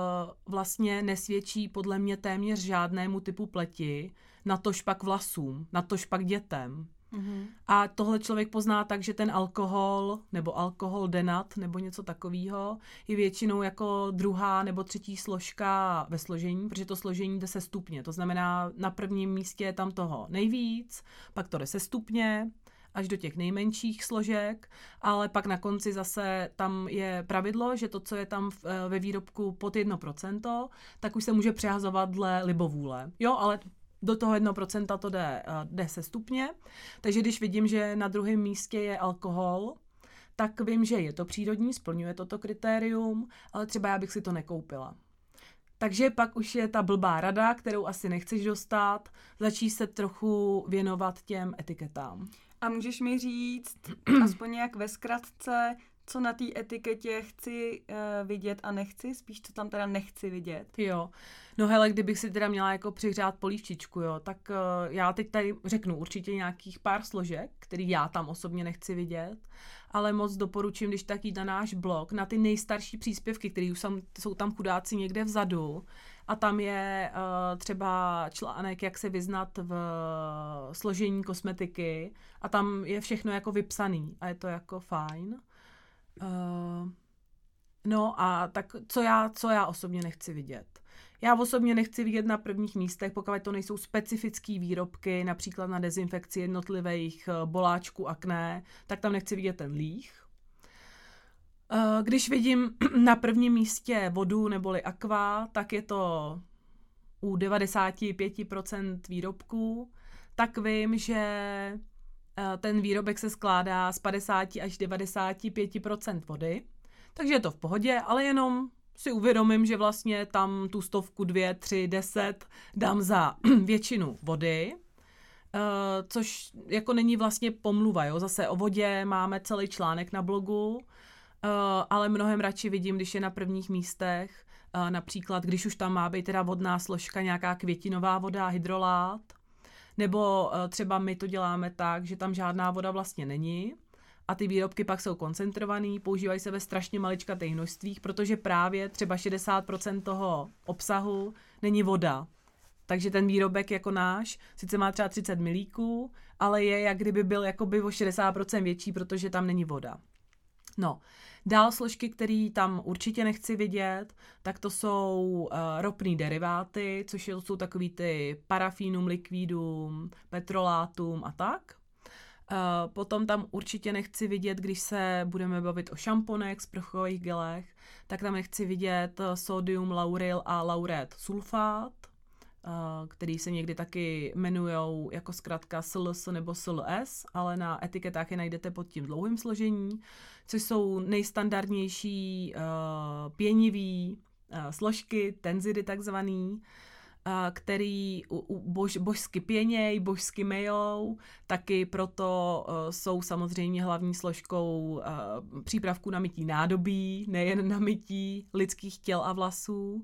vlastně nesvědčí podle mě téměř žádnému typu pleti, natož pak vlasům, natož pak dětem. Mm-hmm. A tohle člověk pozná tak, že ten alkohol nebo alkohol denat nebo něco takového je většinou jako druhá nebo třetí složka ve složení, protože to složení jde sestupně. To znamená, na prvním místě je tam toho nejvíc, pak to jde sestupně až do těch nejmenších složek, ale pak na konci zase tam je pravidlo, že to, co je tam ve výrobku pod jedno procento, tak už se může přehazovat dle libovůle. Jo, ale do toho jednoho procenta to jde, jde sestupně, takže když vidím, že na druhém místě je alkohol, tak vím, že je to přírodní, splňuje toto kritérium, ale třeba já bych si to nekoupila. Takže pak už je ta blbá rada, kterou asi nechceš dostat, začít se trochu věnovat těm etiketám. A můžeš mi říct, aspoň jak ve zkratce, co na té etiketě chci uh, vidět a nechci, spíš co tam teda nechci vidět. Jo, no hele, kdybych si teda měla jako přihřát polívčičku, jo, tak uh, já teď tady řeknu určitě nějakých pár složek, který já tam osobně nechci vidět, ale moc doporučím, když tak jít na náš blog, na ty nejstarší příspěvky, které už jsou, jsou tam chudáci někde vzadu, a tam je uh, třeba článek, jak se vyznat v uh, složení kosmetiky, a tam je všechno jako vypsaný a je to jako fajn. Uh, no a tak co já, co já osobně nechci vidět. Já osobně nechci vidět na prvních místech, pokud to nejsou specifické výrobky, například na dezinfekci jednotlivých boláčků akné, tak tam nechci vidět ten líh. Uh, když vidím na prvním místě vodu neboli aqua, tak je to u devadesát pět procent výrobků, tak vím, že ten výrobek se skládá z padesát až devadesát pět procent vody, takže je to v pohodě, ale jenom si uvědomím, že vlastně tam tu stovku, dvě, tři, deset dám za většinu vody, což jako není vlastně pomluva, jo? Zase o vodě máme celý článek na blogu, ale mnohem radši vidím, když je na prvních místech, například když už tam má být teda vodná složka, nějaká květinová voda, hydrolát, nebo třeba my to děláme tak, že tam žádná voda vlastně není a ty výrobky pak jsou koncentrovaný, používají se ve strašně maličkatých množstvích, protože právě třeba šedesát procent toho obsahu není voda. Takže ten výrobek jako náš sice má třeba třicet mililítrů, ale je, jak kdyby byl jakoby o šedesát procent větší, protože tam není voda. No, dál složky, které tam určitě nechci vidět, tak to jsou uh, ropný deriváty, což jsou takový ty parafínum, likvídum, petrolátum a tak. Uh, potom tam určitě nechci vidět, když se budeme bavit o šamponech, sprchových gelech, tak tam nechci vidět sodium lauryl a lauret sulfát, uh, který se někdy taky jmenujou jako zkrátka S L S nebo S L S, ale na etiketách je najdete pod tím dlouhým složení, což jsou nejstandardnější uh, pěnivý uh, složky, tenzidy takzvaný, který bož, božsky pěněj, božsky mejou, taky proto uh, jsou samozřejmě hlavní složkou uh, přípravků na mytí nádobí, nejen na mytí lidských těl a vlasů,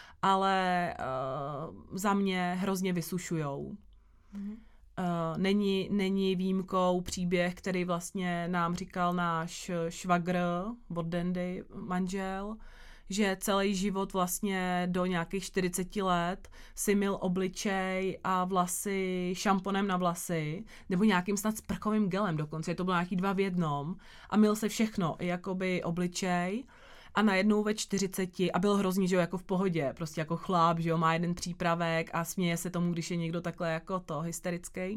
ale uh, za mě hrozně vysušujou. Mm-hmm. Uh, není, není výjimkou příběh, který vlastně nám říkal náš švagr od Dandy, manžel, že celý život vlastně do nějakých čtyřiceti let si myl obličej a vlasy šamponem na vlasy, nebo nějakým snad sprchovým gelem dokonce, to bylo nějaký dva v jednom, a myl se všechno, i jakoby obličej, a najednou ve čtyřiceti, a byl hrozný, že jo, jako v pohodě, prostě jako chlap, že jo, má jeden přípravek a směje se tomu, když je někdo takhle jako to, hysterický.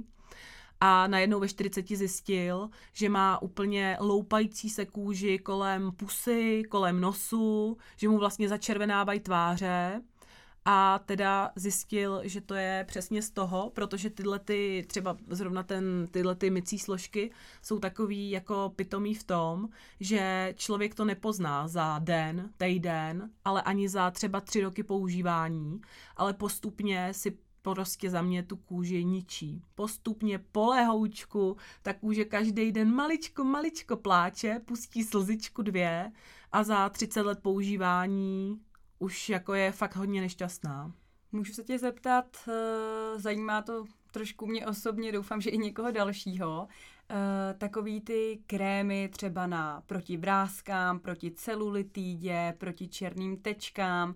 A najednou ve čtyřiceti zjistil, že má úplně loupající se kůži kolem pusy, kolem nosu, že mu vlastně začervenávají tváře, a teda zjistil, že to je přesně z toho, protože tyhle ty, třeba zrovna ten, tyhle ty mycí složky jsou takový jako pitomý v tom, že člověk to nepozná za den, týden, ale ani za třeba tři roky používání, ale postupně si prostě za mě tu kůži ničí. Postupně po lehoučku ta kůže každý den maličko, maličko pláče, pustí slzičku dvě a za třicet let používání už jako je fakt hodně nešťastná. Můžu se tě zeptat, zajímá to trošku mě osobně, doufám, že i někoho dalšího, takový ty krémy třeba na proti vráskám, proti celulitidě, proti černým tečkám,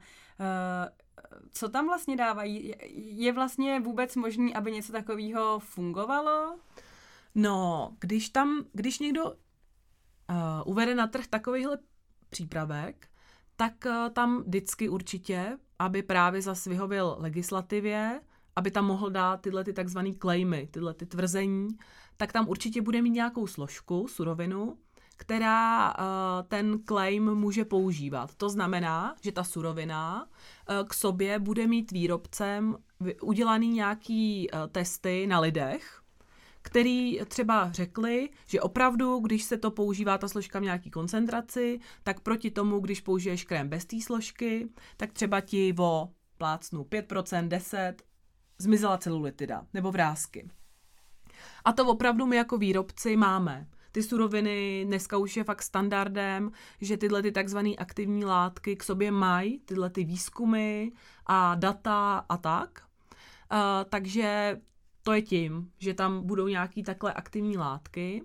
co tam vlastně dávají? Je vlastně vůbec možný, aby něco takového fungovalo? No, když tam, když někdo uh, uvede na trh takovýhle přípravek, tak uh, tam vždycky určitě, aby právě zas vyhověl legislativě, aby tam mohl dát tyhle ty takzvaný claimy, tyhle ty tvrzení, tak tam určitě bude mít nějakou složku, surovinu, která uh, ten claim může používat. To znamená, že ta surovina uh, k sobě bude mít výrobcem udělaný nějaký uh, testy na lidech, který třeba řekli, že opravdu, když se to používá ta složka v nějaký koncentraci, tak proti tomu, když použiješ krém bez té složky, tak třeba ti o plácnu pět procent, deset procent zmizela celulitida nebo vrásky. A to opravdu my jako výrobci máme. Ty suroviny dneska už je fakt standardem, že tyhle ty takzvané aktivní látky k sobě mají, tyhle ty výzkumy a data a tak. Uh, takže to je tím, že tam budou nějaký takhle aktivní látky.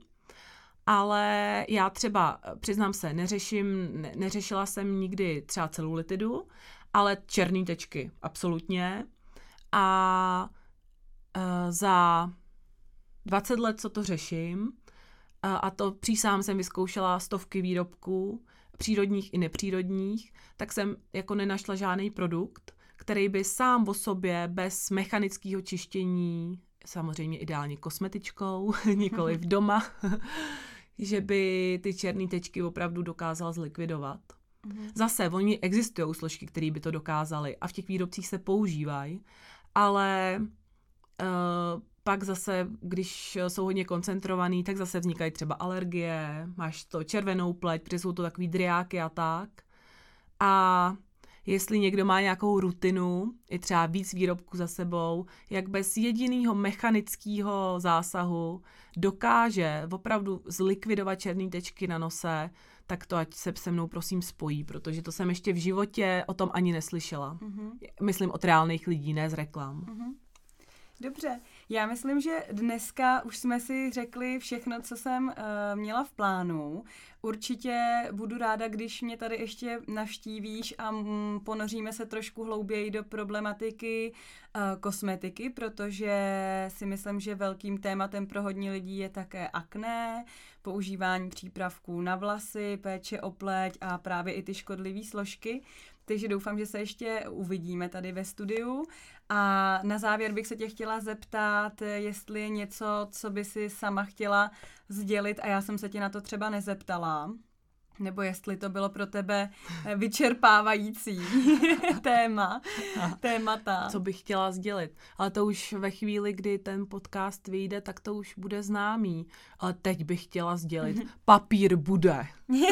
Ale já třeba, přiznám se, neřeším, ne, neřešila jsem nikdy třeba celulitidu, ale černý tečky, absolutně. A uh, za dvacet let, co to řeším, a to přísám jsem vyzkoušela stovky výrobků, přírodních i nepřírodních, tak jsem jako nenašla žádný produkt, který by sám o sobě bez mechanického čištění, samozřejmě ideálně kosmetičkou, nikoliv doma, že by ty černé tečky opravdu dokázal zlikvidovat. Mm-hmm. Zase, oni existují složky, které by to dokázaly a v těch výrobcích se používají, ale uh, pak zase, když jsou hodně koncentrovaný, tak zase vznikají třeba alergie, máš to červenou pleť, protože jsou to takový driáky a tak. A jestli někdo má nějakou rutinu, i třeba víc výrobků za sebou, jak bez jediného mechanického zásahu dokáže opravdu zlikvidovat černé tečky na nose, tak to ať se se mnou prosím spojí, protože to jsem ještě v životě o tom ani neslyšela. Mm-hmm. Myslím od reálných lidí, ne z reklam. Mm-hmm. Dobře. Já myslím, že dneska už jsme si řekli všechno, co jsem uh, měla v plánu. Určitě budu ráda, když mě tady ještě navštívíš a mm, ponoříme se trošku hlouběji do problematiky uh, kosmetiky, protože si myslím, že velkým tématem pro hodně lidí je také akné, používání přípravků na vlasy, péče o pleť a právě i ty škodlivé složky. Takže doufám, že se ještě uvidíme tady ve studiu. A na závěr bych se tě chtěla zeptat, jestli je něco, co by si sama chtěla sdělit a já jsem se tě na to třeba nezeptala. Nebo jestli to bylo pro tebe vyčerpávající téma, témata. Co bych chtěla sdělit. Ale to už ve chvíli, kdy ten podcast vyjde, tak to už bude známý. Ale teď bych chtěla sdělit. Papír bude.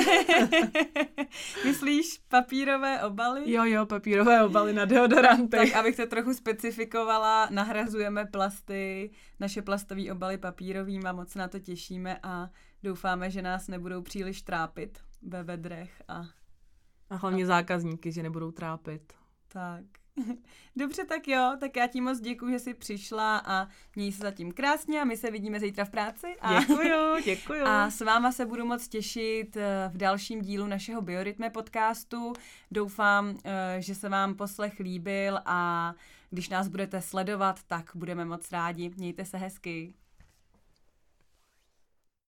Myslíš papírové obaly? Jo, jo, papírové obaly na deodoranty. Tak abych to trochu specifikovala, nahrazujeme plasty, naše plastové obaly papírovým a moc na to těšíme a doufáme, že nás nebudou příliš trápit ve vedrech. A, a hlavně a... zákazníky, že nebudou trápit. Tak. Dobře, tak jo, tak já ti moc děkuji, že jsi přišla a měj se zatím krásně a my se vidíme zítra v práci. A... Děkuju, děkuju. A s váma se budu moc těšit v dalším dílu našeho Biorytme podcastu. Doufám, že se vám poslech líbil a když nás budete sledovat, tak budeme moc rádi. Mějte se hezky.